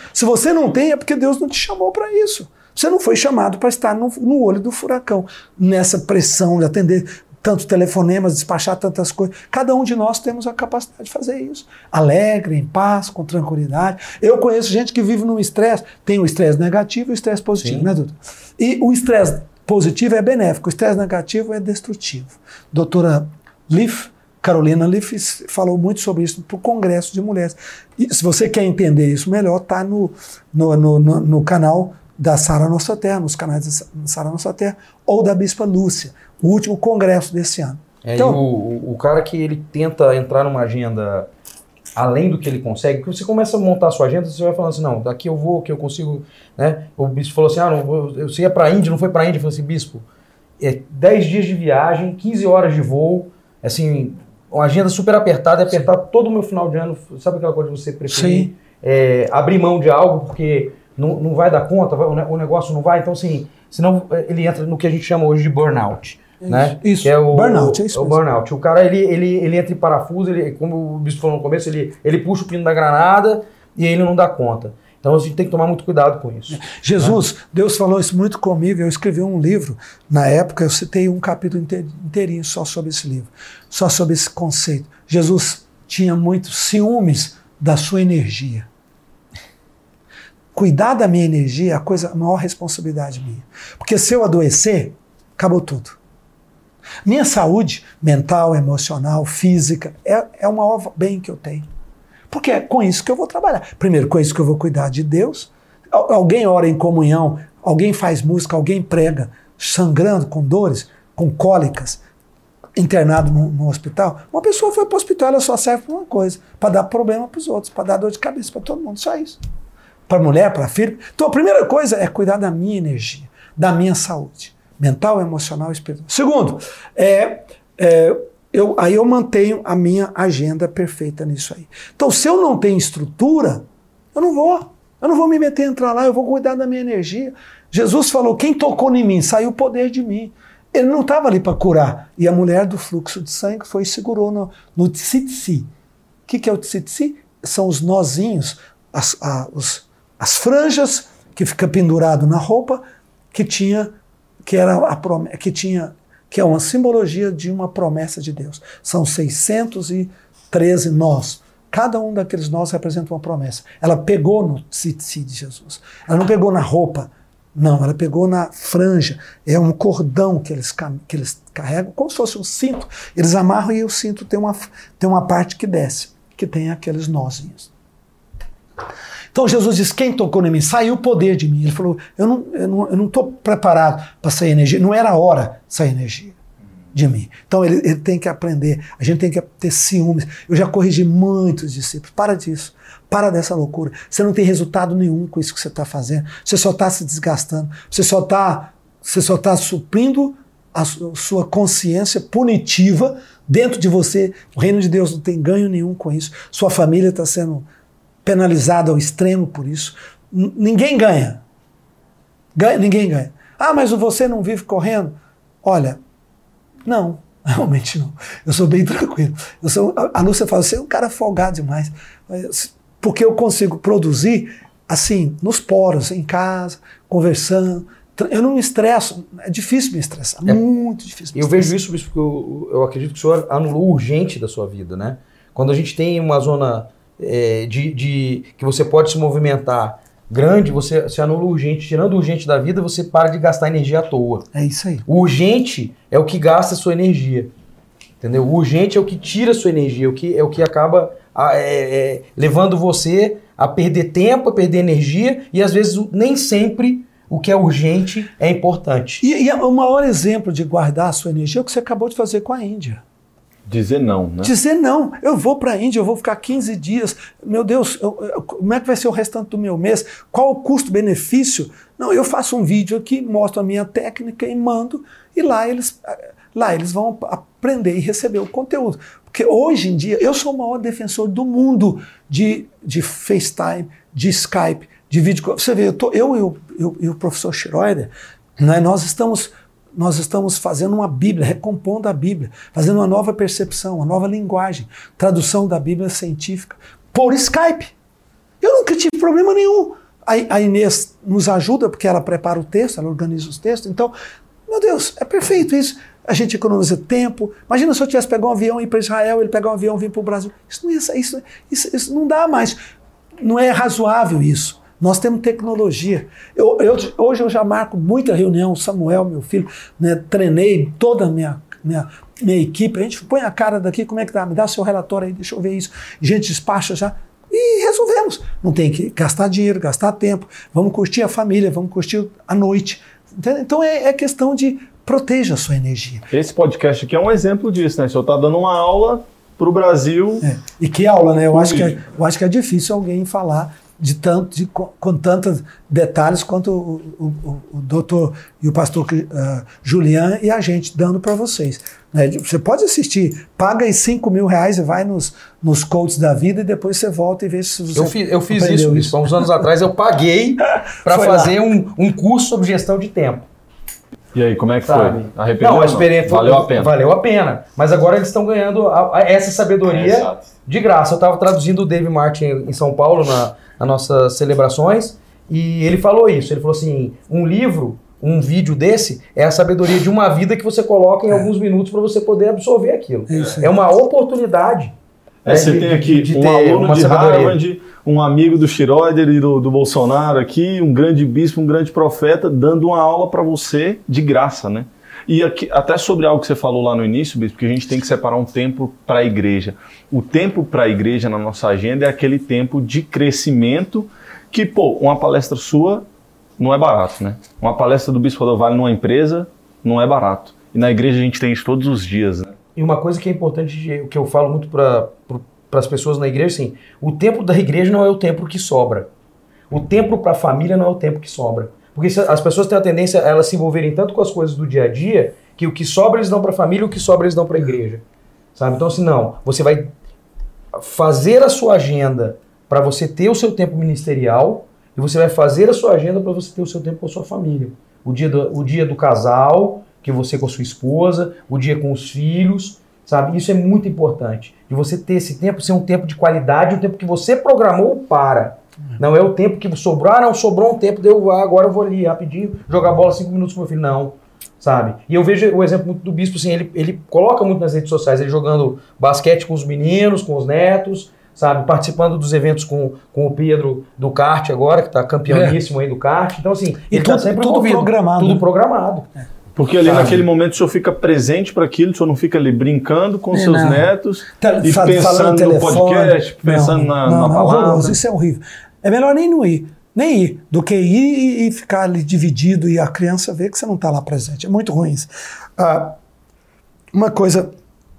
Se você não tem, é porque Deus não te chamou para isso. Você não foi chamado para estar no, no olho do furacão, nessa pressão de atender tantos telefonemas, despachar tantas coisas. Cada um de nós temos a capacidade de fazer isso. Alegre, em paz, com tranquilidade. Eu conheço gente que vive num estresse. Tem o estresse negativo e o estresse positivo, Sim. né, doutor? E o estresse positivo é benéfico, o estresse negativo é destrutivo. Doutora Leaf, Carolina Leaf, falou muito sobre isso para o Congresso de Mulheres. E se você quer entender isso melhor, está no, no, no, no, no canal da Sara Nossa Terra, nos canais da Sara Nossa Terra, ou da Bispa Lúcia, o último congresso desse ano. É, então, o, o cara que ele tenta entrar numa agenda além do que ele consegue, porque você começa a montar a sua agenda, você vai falando assim, não, daqui eu vou, que eu consigo, né? O bispo falou assim, ah, não, você ia para a Índia, não foi para a Índia? Eu falei assim, bispo, é dez dias de viagem, quinze horas de voo, assim, uma agenda super apertada, apertar todo o meu final de ano, sabe aquela coisa de você preferir é, abrir mão de algo, porque não, não vai dar conta, vai, o negócio não vai, então assim, senão ele entra no que a gente chama hoje de burnout. Isso, né? Isso. Que é o burnout, é isso. É o burnout. O cara, ele, ele, ele entra em parafuso, ele, como o bispo falou no começo, ele, ele puxa o pino da granada e ele não dá conta. Então a gente tem que tomar muito cuidado com isso. Jesus, né? Deus falou isso muito comigo, eu escrevi um livro, na época eu citei um capítulo inteirinho só sobre esse livro, só sobre esse conceito. Jesus tinha muitos ciúmes da sua energia. Cuidar da minha energia é a, coisa, a maior responsabilidade minha. Porque se eu adoecer, acabou tudo. Minha saúde mental, emocional, física, é, é o maior bem que eu tenho. Porque é com isso que eu vou trabalhar. Primeiro, com isso que eu vou cuidar de Deus. Alguém ora em comunhão, alguém faz música, alguém prega, sangrando, com dores, com cólicas, internado no, no hospital. Uma pessoa foi para o hospital, ela só serve para uma coisa, para dar problema para os outros, para dar dor de cabeça para todo mundo, só isso. Para a mulher, para a filha. Então a primeira coisa é cuidar da minha energia, da minha saúde. Mental, emocional e espiritual. Segundo, é, é, eu, aí eu mantenho a minha agenda perfeita nisso aí. Então, se eu não tenho estrutura, eu não vou. Eu não vou me meter a entrar lá, eu vou cuidar da minha energia. Jesus falou, quem tocou em mim, saiu o poder de mim. Ele não estava ali para curar. E a mulher do fluxo de sangue foi e segurou no, no tsitsi. O que, que é o tsitsi? São os nozinhos, as, a, os, as franjas que fica pendurado na roupa, que tinha... que era a promessa, que tinha, que é uma simbologia de uma promessa de Deus. São seiscentos e treze nós. Cada um daqueles nós representa uma promessa. Ela pegou no tsitsi de Jesus. Ela não pegou na roupa, não, ela pegou na franja. É um cordão que eles, que eles carregam, como se fosse um cinto. Eles amarram e o cinto tem uma, tem uma parte que desce, que tem aqueles nozinhos. Então Jesus diz, quem tocou em mim? Saiu o poder de mim. Ele falou, eu não estou eu não, eu não tô preparado para sair energia. Não era a hora de sair energia de mim. Então ele, ele tem que aprender. A gente tem que ter ciúmes. Eu já corrigi muitos discípulos. Para disso. Para dessa loucura. Você não tem resultado nenhum com isso que você está fazendo. Você só está se desgastando. Você só está você só tá suprindo a sua consciência punitiva dentro de você. O reino de Deus não tem ganho nenhum com isso. Sua família está sendo penalizado ao extremo por isso. N- ninguém ganha. ganha. Ninguém ganha. Ah, mas você não vive correndo? Olha, não, realmente não. Eu sou bem tranquilo. Eu sou, a Lúcia fala, você é um cara folgado demais. Porque eu consigo produzir assim, nos poros, em casa, conversando. Eu não me estresso. É difícil me estressar. É, muito difícil me eu estressar. vejo isso porque eu, eu acredito que o senhor anulou o urgente da sua vida, né? Quando a gente tem uma zona... É, de, de que você pode se movimentar grande, você se anula o urgente. Tirando o urgente da vida, você para de gastar energia à toa. É isso aí. O urgente é o que gasta a sua energia. Entendeu? O urgente é o que tira a sua energia, o que, é o que acaba a, é, é, levando você a perder tempo, a perder energia, e às vezes nem sempre o que é urgente é importante. E, e o maior exemplo de guardar a sua energia é o que você acabou de fazer com a Índia. Dizer não, né? Dizer não. Eu vou para a Índia, eu vou ficar quinze dias. Meu Deus, eu, eu, como é que vai ser o restante do meu mês? Qual o custo-benefício? Não, eu faço um vídeo aqui, mostro a minha técnica e mando, e lá eles, lá eles vão aprender e receber o conteúdo. Porque hoje em dia, eu sou o maior defensor do mundo de, de FaceTime, de Skype, de vídeo. Você vê, eu, tô, eu, eu, eu e o professor Schroeder, né, nós estamos... Nós estamos fazendo uma Bíblia, recompondo a Bíblia, fazendo uma nova percepção, uma nova linguagem, tradução da Bíblia científica por Skype. Eu nunca tive problema nenhum. A, a Inês nos ajuda, porque ela prepara o texto, ela organiza os textos. Então, meu Deus, é perfeito isso. A gente economiza tempo. Imagina se eu tivesse pegado um avião e ir para Israel, ele pegar um avião e vir para o Brasil. Isso não, ia, isso, isso, isso não dá mais. Não é razoável isso. Nós temos tecnologia. Eu, eu, hoje eu já marco muita reunião. Samuel, meu filho, né, treinei toda a minha, minha, minha equipe. A gente põe a cara daqui, como é que dá? Me dá seu relatório aí, deixa eu ver isso. A gente despacha já. E resolvemos. Não tem que gastar dinheiro, gastar tempo. Vamos curtir a família, vamos curtir a noite. Entendeu? Então é, é questão de proteja a sua energia. Esse podcast aqui é um exemplo disso, né? O senhor está dando uma aula para o Brasil. É. E que aula, né? Eu acho que, é, eu acho que é difícil alguém falar de tanto, de, com, com tantos detalhes quanto o, o, o, o doutor e o pastor uh, Julian e a gente dando para vocês. Né? Você pode assistir, paga aí cinco mil reais e vai nos, nos coaches da vida e depois você volta e vê se você Eu fiz, eu fiz isso, isso. Há uns anos atrás eu paguei para fazer um, um curso sobre gestão de tempo. E aí, como é que Sabe? foi? Arrependeu? Não, a experiência valeu a pena. Valeu a pena. Mas agora eles estão ganhando a, a, essa sabedoria é, de graça. Eu estava traduzindo o Dave Martin em São Paulo na, nas nossas celebrações e ele falou isso. Ele falou assim, um livro, um vídeo desse é a sabedoria de uma vida que você coloca em é. alguns minutos para você poder absorver aquilo. É, é uma oportunidade. É, você de, tem aqui de, de um aluno de Harvard, um amigo do Schroeder e do, do Bolsonaro aqui, um grande bispo, um grande profeta, dando uma aula para você de graça, né? E aqui, até sobre algo que você falou lá no início, bispo, que a gente tem que separar um tempo para a igreja. O tempo para a igreja na nossa agenda é aquele tempo de crescimento que, pô, uma palestra sua não é barato, né? Uma palestra do Bispo Rodovalho numa empresa não é barato. E na igreja a gente tem isso todos os dias, né? E uma coisa que é importante, que eu falo muito para as pessoas na igreja, assim, o tempo da igreja não é o tempo que sobra. O tempo para a família não é o tempo que sobra. Porque as pessoas têm a tendência a elas se envolverem tanto com as coisas do dia a dia, que o que sobra eles dão para a família e o que sobra eles dão para a igreja. Sabe? Então, assim, não, você vai fazer a sua agenda para você ter o seu tempo ministerial e você vai fazer a sua agenda para você ter o seu tempo com a sua família. O dia do, o dia do casal, que você com a sua esposa, o dia com os filhos, sabe? Isso é muito importante. De você ter esse tempo, ser um tempo de qualidade, um tempo que você programou para. Não é o tempo que sobrou, ah, não, sobrou um tempo, deu, ah, agora eu vou ali rapidinho jogar bola cinco minutos com meu filho. Não, sabe? E eu vejo o exemplo muito do bispo, assim, ele, ele coloca muito nas redes sociais, ele jogando basquete com os meninos, com os netos, sabe? Participando dos eventos com, com o Pedro do kart agora, que está campeoníssimo é. aí do kart. Então, assim, e ele tudo, tá sempre tudo programado. Tudo programado. É. Porque ali sabe? Naquele momento o senhor fica presente para aquilo, o senhor não fica ali brincando com é, seus não. netos tá, e pensando no telefone, podcast, pensando não, na, não, na não, palavra. Horroroso, isso é horrível. É melhor nem não ir, nem ir, do que ir e, e ficar ali dividido e a criança ver que você não está lá presente. É muito ruim isso. Ah, uma coisa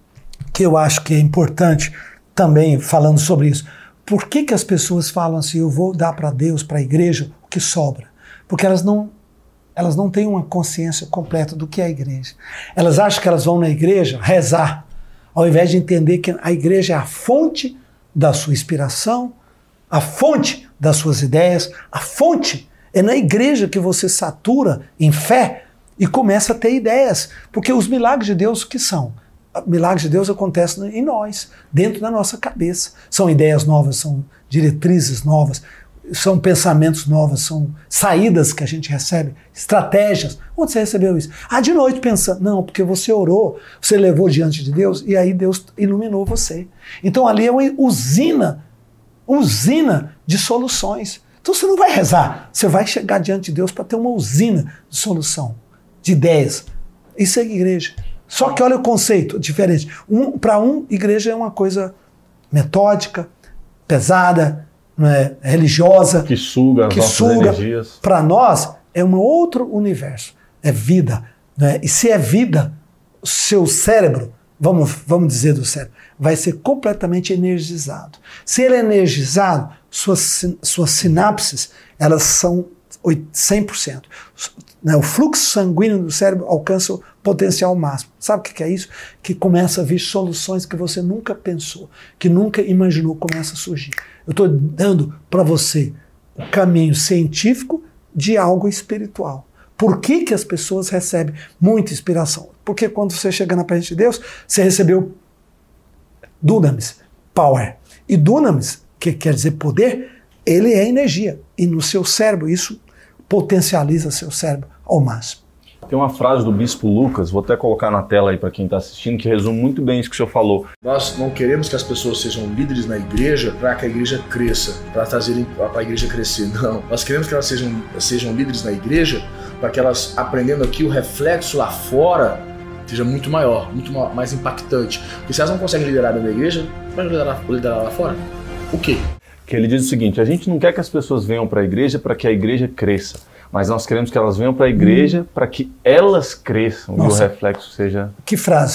que eu acho que é importante também, falando sobre isso, por que, que as pessoas falam assim, eu vou dar para Deus, para a igreja, o que sobra? Porque elas não Elas não têm uma consciência completa do que é a igreja. Elas acham que elas vão na igreja rezar, ao invés de entender que a igreja é a fonte da sua inspiração, a fonte das suas ideias, a fonte. É na igreja que você satura em fé e começa a ter ideias. Porque os milagres de Deus, o que são? Milagres de Deus acontecem em nós, dentro da nossa cabeça. São ideias novas, são diretrizes novas, são pensamentos novos, são saídas que a gente recebe, estratégias. Onde você recebeu isso? Ah, de noite pensando. Não, porque você orou, você levou diante de Deus e aí Deus iluminou você. Então ali é uma usina, usina de soluções. Então você não vai rezar, você vai chegar diante de Deus para ter uma usina de solução, de ideias. Isso é igreja. Só que olha o conceito diferente. Um, para um, igreja é uma coisa metódica, pesada, não é, religiosa, que suga as que nossas suga. energias. Para nós é um outro universo, é vida, né? E se é vida, o seu cérebro, vamos, vamos dizer do cérebro, vai ser completamente energizado. Se ele é energizado, suas, suas sinapses, elas são cem por cento. Né? O fluxo sanguíneo do cérebro alcança o potencial máximo. Sabe o que é isso? Que começa a vir soluções que você nunca pensou, que nunca imaginou, começa a surgir. Eu estou dando para você o caminho científico de algo espiritual. Por que, que as pessoas recebem muita inspiração? Porque quando você chega na presença de Deus, você recebeu dunamis, power. E dunamis, que quer dizer poder, ele é energia. E no seu cérebro, isso potencializa seu cérebro ao máximo. Tem uma frase do Bispo Lucas, vou até colocar na tela aí para quem está assistindo, que resume muito bem isso que o senhor falou. Nós não queremos que as pessoas sejam líderes na igreja para que a igreja cresça, para trazerem para a igreja crescer. Não. Nós queremos que elas sejam, sejam líderes na igreja para que elas, aprendendo aqui, o reflexo lá fora seja muito maior, muito mais impactante. Porque se elas não conseguem liderar dentro da igreja, vai liderar, liderar lá fora? O quê? Que ele diz o seguinte: a gente não quer que as pessoas venham para a igreja para que a igreja cresça, mas nós queremos que elas venham para a igreja hum. para que elas cresçam. Nossa, e o reflexo seja... Que frase!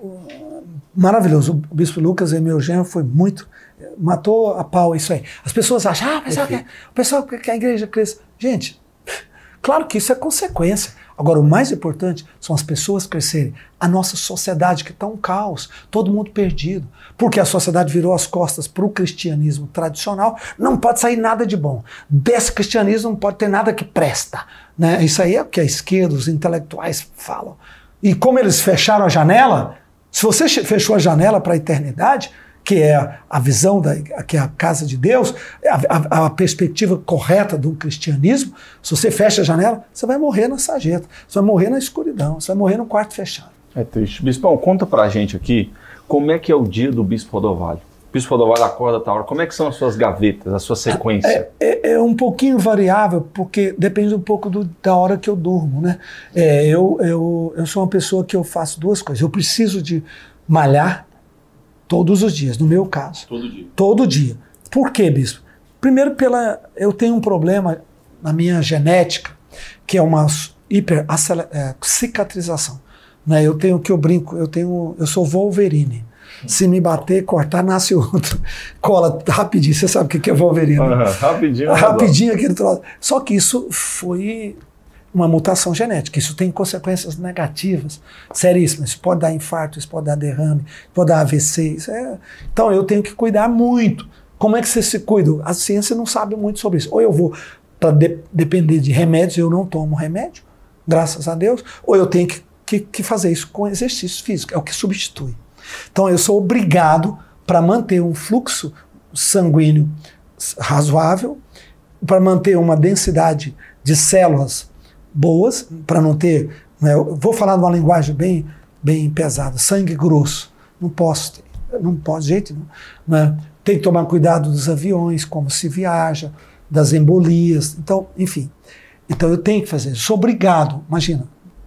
Maravilhoso. O Bispo Lucas e meu genro foi muito... Matou a pau isso aí. As pessoas acham, ah, o pessoal quer, o pessoal quer que a igreja cresça. Gente, claro que isso é consequência. Agora, o mais importante são as pessoas crescerem. A nossa sociedade, que está um caos, todo mundo perdido. Porque a sociedade virou as costas para o cristianismo tradicional, não pode sair nada de bom. Desse cristianismo não pode ter nada que presta. Né? Isso aí é o que a esquerda, os intelectuais falam. E como eles fecharam a janela, se você fechou a janela para a eternidade, que é a visão, da, que é a casa de Deus, a, a, a perspectiva correta do cristianismo, se você fecha a janela, você vai morrer na sarjeta, você vai morrer na escuridão, você vai morrer no quarto fechado. É triste. Bispão, conta pra gente aqui, como é que é o dia do Bispo Rodovalho? O Bispo Rodovalho acorda a tal hora, como é que são as suas gavetas, a sua sequência? É, é, é um pouquinho variável, porque depende um pouco do, da hora que eu durmo, né? É, eu, eu, eu sou uma pessoa que eu faço duas coisas, eu preciso de malhar todos os dias, no meu caso. Todo dia. Todo dia. Por quê, bispo? Primeiro, pela, eu tenho um problema na minha genética, que é uma hiper é, cicatrização. Né? Eu tenho que eu brinco, eu tenho, eu sou Wolverine. Se me bater, cortar, nasce outro. Cola rapidinho. Você sabe o que é Wolverine? Uhum, rapidinho. Rapidinho aquele troço. Só que isso foi uma mutação genética. Isso tem consequências negativas, seríssimas. Isso pode dar infarto, isso pode dar derrame, pode dar A V C. Isso é... Então eu tenho que cuidar muito. Como é que você se cuida? A ciência não sabe muito sobre isso. Ou eu vou, para de, depender de remédios, eu não tomo remédio, graças a Deus, ou eu tenho que, que, que fazer isso com exercício físico, é o que substitui. Então eu sou obrigado, para manter um fluxo sanguíneo razoável, para manter uma densidade de células boas, para não ter, né, eu vou falar numa linguagem bem, bem pesada, sangue grosso, não posso ter, não posso, jeito não, né? Tem que tomar cuidado dos aviões, como se viaja, das embolias, então, enfim, então eu tenho que fazer isso, sou obrigado, imagina,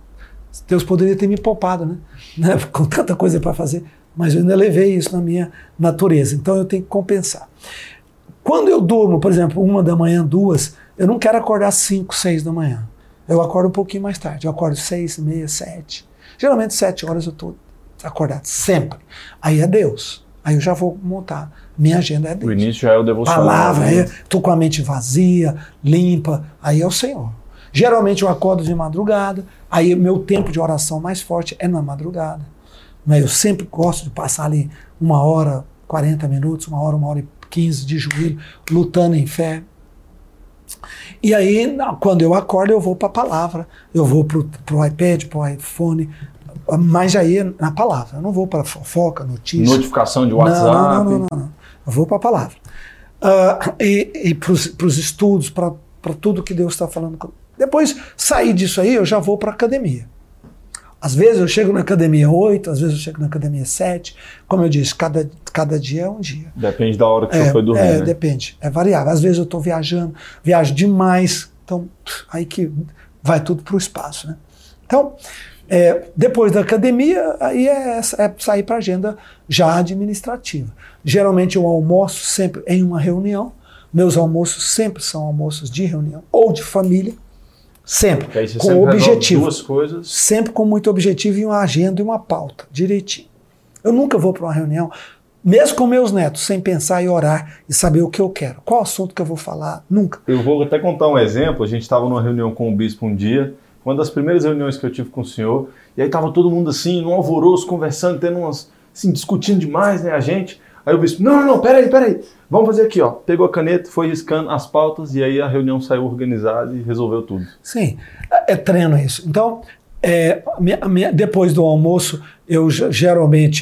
Deus poderia ter me poupado, né, né? Com tanta coisa para fazer, mas eu ainda levei isso na minha natureza, então eu tenho que compensar. Quando eu durmo, por exemplo, uma da manhã, duas, eu não quero acordar cinco, seis da manhã. Eu acordo um pouquinho mais tarde, eu acordo seis, meia, sete. Geralmente sete horas eu estou acordado, sempre. Aí é Deus, aí eu já vou montar. Minha agenda é Deus. O início já é o devocional. Palavra, aí estou com a mente vazia, limpa, aí é o Senhor. Geralmente eu acordo de madrugada, aí meu tempo de oração mais forte é na madrugada. Eu sempre gosto de passar ali uma hora, quarenta minutos, uma hora, uma hora e quinze de joelho, lutando em fé. E aí, quando eu acordo, eu vou para a palavra, eu vou para o iPad, para o iPhone, mas aí é na palavra, eu não vou para fofoca, notícia. Notificação de WhatsApp. Não, não, não, não, não. Eu vou para a palavra. Uh, e e para os estudos, para tudo que Deus está falando. Depois, sair disso aí, eu já vou para a academia. Às vezes eu chego na academia oito, às vezes eu chego na academia sete. Como eu disse, cada, cada dia é um dia. Depende da hora que é, você foi dormir. É, né? depende. É variável. Às vezes eu estou viajando, viajo demais. Então, aí que vai tudo para o espaço. Né? Então, é, depois da academia, aí é, é sair para a agenda já administrativa. Geralmente eu almoço sempre em uma reunião. Meus almoços sempre são almoços de reunião ou de família. Sempre, aí você com sempre objetivo, duas coisas. sempre com muito objetivo e uma agenda e uma pauta, direitinho. Eu nunca vou para uma reunião, mesmo com meus netos, sem pensar e orar e saber o que eu quero. Qual assunto que eu vou falar? Nunca. Eu vou até contar um exemplo, a gente estava numa reunião com o bispo um dia, uma das primeiras reuniões que eu tive com o senhor, e aí estava todo mundo assim, num alvoroço, conversando, tendo umas, assim, discutindo demais, né, a gente. Aí o bispo, não, não, não, peraí, peraí, vamos fazer aqui, ó. Pegou a caneta, foi riscando as pautas e aí a reunião saiu organizada e resolveu tudo. Sim, é treino isso. Então, é, minha, minha, depois do almoço, eu geralmente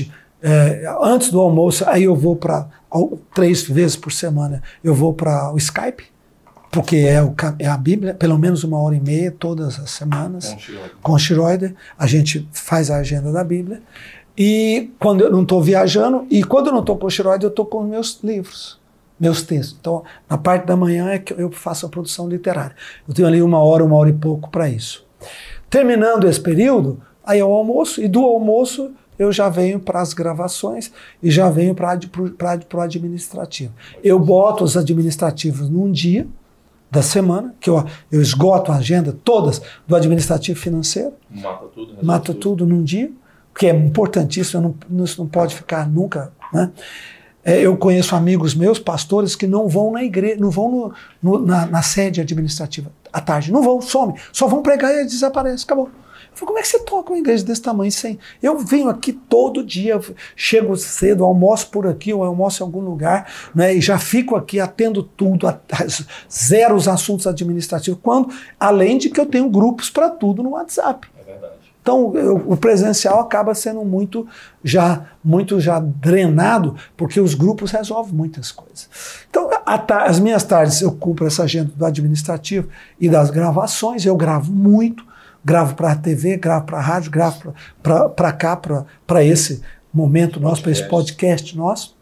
É, antes do almoço, aí eu vou para, três vezes por semana, eu vou para o Skype, porque é, o, é a Bíblia, pelo menos uma hora e meia, todas as semanas, com o Schroeder, a gente faz a agenda da Bíblia. E quando eu não estou viajando, e quando eu não estou com o Schroeder, eu estou com os meus livros, meus textos. Então, na parte da manhã é que eu faço a produção literária. Eu tenho ali uma hora, uma hora e pouco para isso. Terminando esse período, aí é o almoço, e do almoço eu já venho para as gravações e já venho para o administrativo. Eu boto os administrativos num dia da semana, que eu, eu esgoto a agenda todas do administrativo financeiro. Mata tudo. Mato tudo. tudo num dia, que é importantíssimo, não, isso não pode ficar nunca, né? É, eu conheço amigos meus, pastores, que não vão na igreja, não vão no, no, na, na sede administrativa à tarde, não vão, some, só vão pregar e desaparece, acabou. Eu falei, como é que você toca uma igreja desse tamanho sem? Eu venho aqui todo dia, chego cedo, almoço por aqui, ou almoço em algum lugar, né, e já fico aqui, atendo tudo, zero os assuntos administrativos, quando, além de que eu tenho grupos para tudo no WhatsApp. É verdade. Então, eu, o presencial acaba sendo muito já, muito já drenado, porque os grupos resolvem muitas coisas. Então, a, as minhas tardes eu cumpro essa agenda do administrativo e das gravações, eu gravo muito, gravo para a T V, gravo para a rádio, gravo para cá, para esse momento nosso, para esse podcast nosso.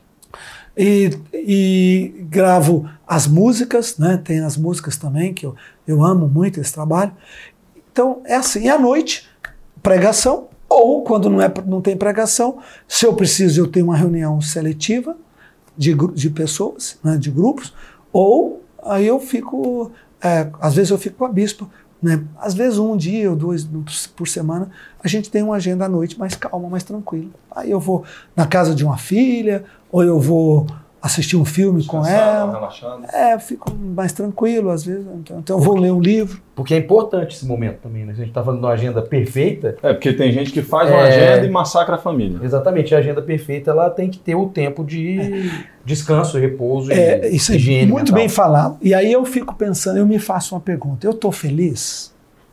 E, e gravo as músicas, né? Tem as músicas também, que eu, eu amo muito esse trabalho. Então, é assim. E à noite, pregação, ou quando não, é, não tem pregação, se eu preciso, eu tenho uma reunião seletiva de, de pessoas, né? De grupos, ou aí eu fico, é, às vezes eu fico com a bispa, né? Às vezes um dia ou dois por semana a gente tem uma agenda à noite mais calma, mais tranquila. Aí eu vou na casa de uma filha, ou eu vou assistir um filme com ela. Relaxando. É, eu fico mais tranquilo às vezes. Então, então eu vou ler um livro. Porque é importante esse momento também, né? A gente está falando de uma agenda perfeita. É, porque tem gente que faz uma É... agenda e massacra a família. Exatamente, a agenda perfeita ela tem que ter o tempo de é. descanso, repouso é, e isso é higiene muito mental. bem falado. E aí eu fico pensando, eu me faço uma pergunta. Eu estou feliz?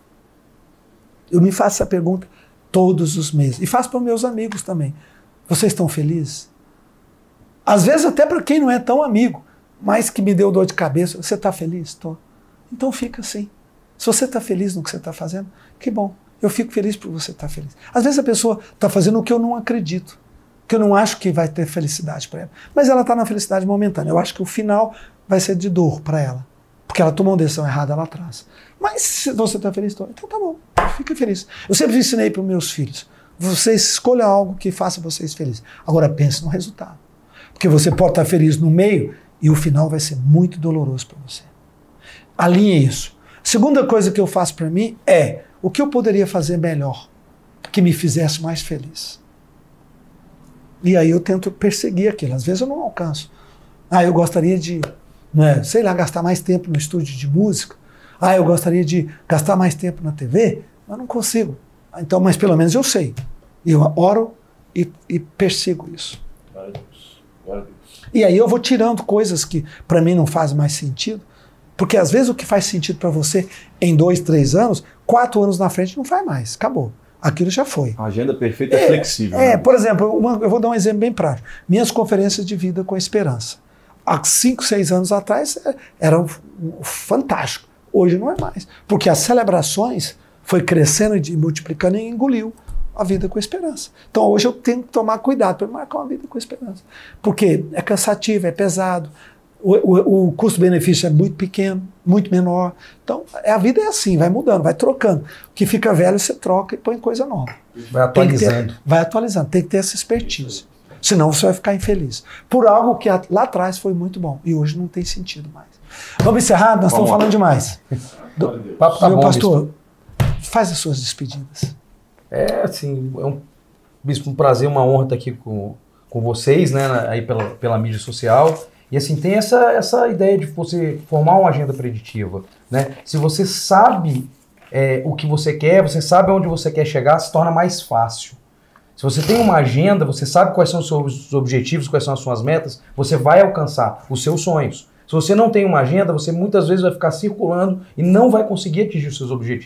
Eu me faço essa pergunta todos os meses. E faço para meus amigos também. Vocês estão felizes? Às vezes até para quem não é tão amigo, mas que me deu dor de cabeça. Você está feliz? Estou. Então fica assim. Se você está feliz no que você está fazendo, que bom. Eu fico feliz por você estar feliz. Às vezes a pessoa está fazendo o que eu não acredito, que eu não acho que vai ter felicidade para ela. Mas ela está na felicidade momentânea. Eu acho que o final vai ser de dor para ela, porque ela tomou uma decisão errada lá atrás. Mas se você está feliz, então tá bom. Fica feliz. Eu sempre ensinei para os meus filhos, vocês escolham algo que faça vocês felizes. Agora pense no resultado. Porque você pode estar feliz no meio e o final vai ser muito doloroso para você. Alinhe isso. Segunda coisa que eu faço para mim é o que eu poderia fazer melhor que me fizesse mais feliz. E aí eu tento perseguir aquilo. Às vezes eu não alcanço. Ah, eu gostaria de, né, sei lá, gastar mais tempo no estúdio de música. Ah, eu gostaria de gastar mais tempo na T V. Mas não consigo. Então, mas pelo menos eu sei. Eu oro e, e persigo isso. Glória a Deus. Glória a Deus. E aí eu vou tirando coisas que para mim não fazem mais sentido. Porque às vezes o que faz sentido para você em dois, três anos, quatro anos na frente não faz mais. Acabou. Aquilo já foi. A agenda perfeita é, é flexível. É, né? Por exemplo, uma, eu vou dar um exemplo bem prático. Minhas conferências de vida com esperança. Há cinco, seis anos atrás era um, um, fantástico. Hoje não é mais. Porque as celebrações foi crescendo e multiplicando e engoliu a vida com esperança. Então hoje eu tenho que tomar cuidado para marcar uma vida com esperança. Porque é cansativo, é pesado. O, o, o custo-benefício é muito pequeno, muito menor. Então, a vida é assim, vai mudando, vai trocando. O que fica velho, você troca e põe coisa nova. Vai atualizando. Ter, vai atualizando, tem que ter essa expertise. Senão você vai ficar infeliz. Por algo que lá atrás foi muito bom e hoje não tem sentido mais. Vamos encerrar? Nós Vamos estamos lá. falando demais. Do, Papo tá meu bom, pastor, bispo. Faz as suas despedidas. É, assim, é um, bispo, um prazer, uma honra estar aqui com, com vocês, né, aí pela, pela mídia social. E assim, tem essa, essa ideia de você formar uma agenda preditiva, né? Se você sabe é, o que você quer, você sabe onde você quer chegar, se torna mais fácil. Se você tem uma agenda, você sabe quais são os seus objetivos, quais são as suas metas, você vai alcançar os seus sonhos. Se você não tem uma agenda, você muitas vezes vai ficar circulando e não vai conseguir atingir os seus objetivos.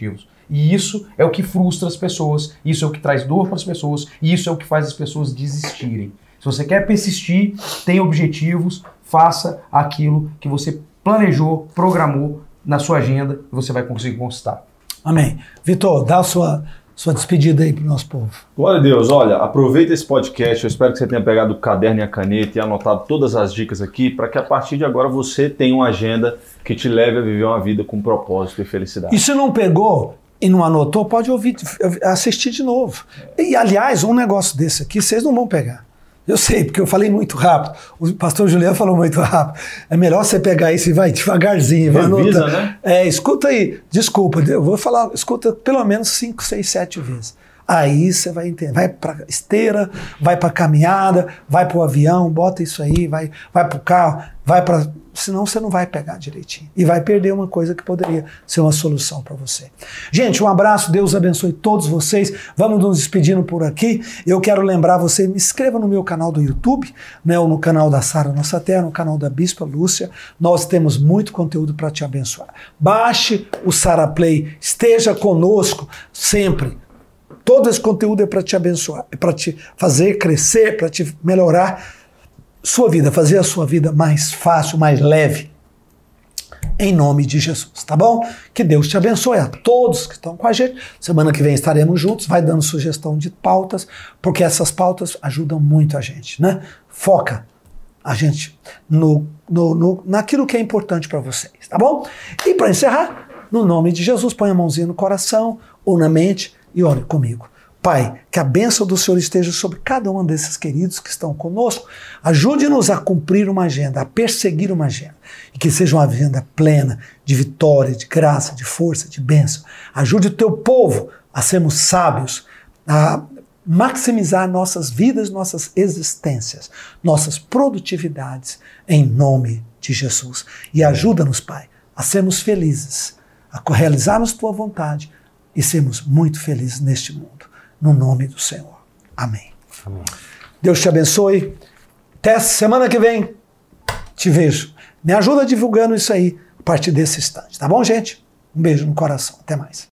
E isso é o que frustra as pessoas, isso é o que traz dor para as pessoas, e isso é o que faz as pessoas desistirem. Se você quer persistir, tenha objetivos, faça aquilo que você planejou, programou na sua agenda e você vai conseguir conquistar. Amém. Vitor, dá a sua, sua despedida aí para o nosso povo. Glória a Deus. Olha, aproveita esse podcast. Eu espero que você tenha pegado o caderno e a caneta e anotado todas as dicas aqui para que a partir de agora você tenha uma agenda que te leve a viver uma vida com propósito e felicidade. E se não pegou e não anotou, pode ouvir, assistir de novo. E, aliás, um negócio desse aqui, vocês não vão pegar. Eu sei, porque eu falei muito rápido. O pastor Juliano falou muito rápido. É melhor você pegar isso e vai devagarzinho. Vai Revisa, anotando. Né? É, escuta aí. Desculpa, eu vou falar, escuta pelo menos cinco, seis, sete vezes. Aí você vai entender. Vai para esteira, vai para caminhada, vai para o avião, bota isso aí, vai, vai para o carro, vai para... Senão você não vai pegar direitinho. E vai perder uma coisa que poderia ser uma solução para você. Gente, um abraço, Deus abençoe todos vocês. Vamos nos despedindo por aqui. Eu quero lembrar você, me inscreva no meu canal do YouTube, né, ou no canal da Sara Nossa Terra, no canal da Bispa Lúcia. Nós temos muito conteúdo para te abençoar. Baixe o Sara Play, esteja conosco sempre. Todo esse conteúdo é para te abençoar, é para te fazer crescer, para te melhorar sua vida, fazer a sua vida mais fácil, mais leve, em nome de Jesus, tá bom? Que Deus te abençoe a todos que estão com a gente. Semana que vem estaremos juntos, vai dando sugestão de pautas, porque essas pautas ajudam muito a gente, né? Foca a gente no, no, no, naquilo que é importante para vocês, tá bom? E para encerrar, no nome de Jesus, põe a mãozinha no coração ou na mente e ore comigo. Pai, que a bênção do Senhor esteja sobre cada um desses queridos que estão conosco. Ajude-nos a cumprir uma agenda, a perseguir uma agenda. E que seja uma agenda plena de vitória, de graça, de força, de bênção. Ajude o teu povo a sermos sábios, a maximizar nossas vidas, nossas existências, nossas produtividades, em nome de Jesus. E ajuda-nos, Pai, a sermos felizes, a realizarmos tua vontade e sermos muito felizes neste mundo. No nome do Senhor. Amém. Amém. Deus te abençoe. Até semana que vem. Te vejo. Me ajuda divulgando isso aí a partir desse instante. Tá bom, gente? Um beijo no coração. Até mais.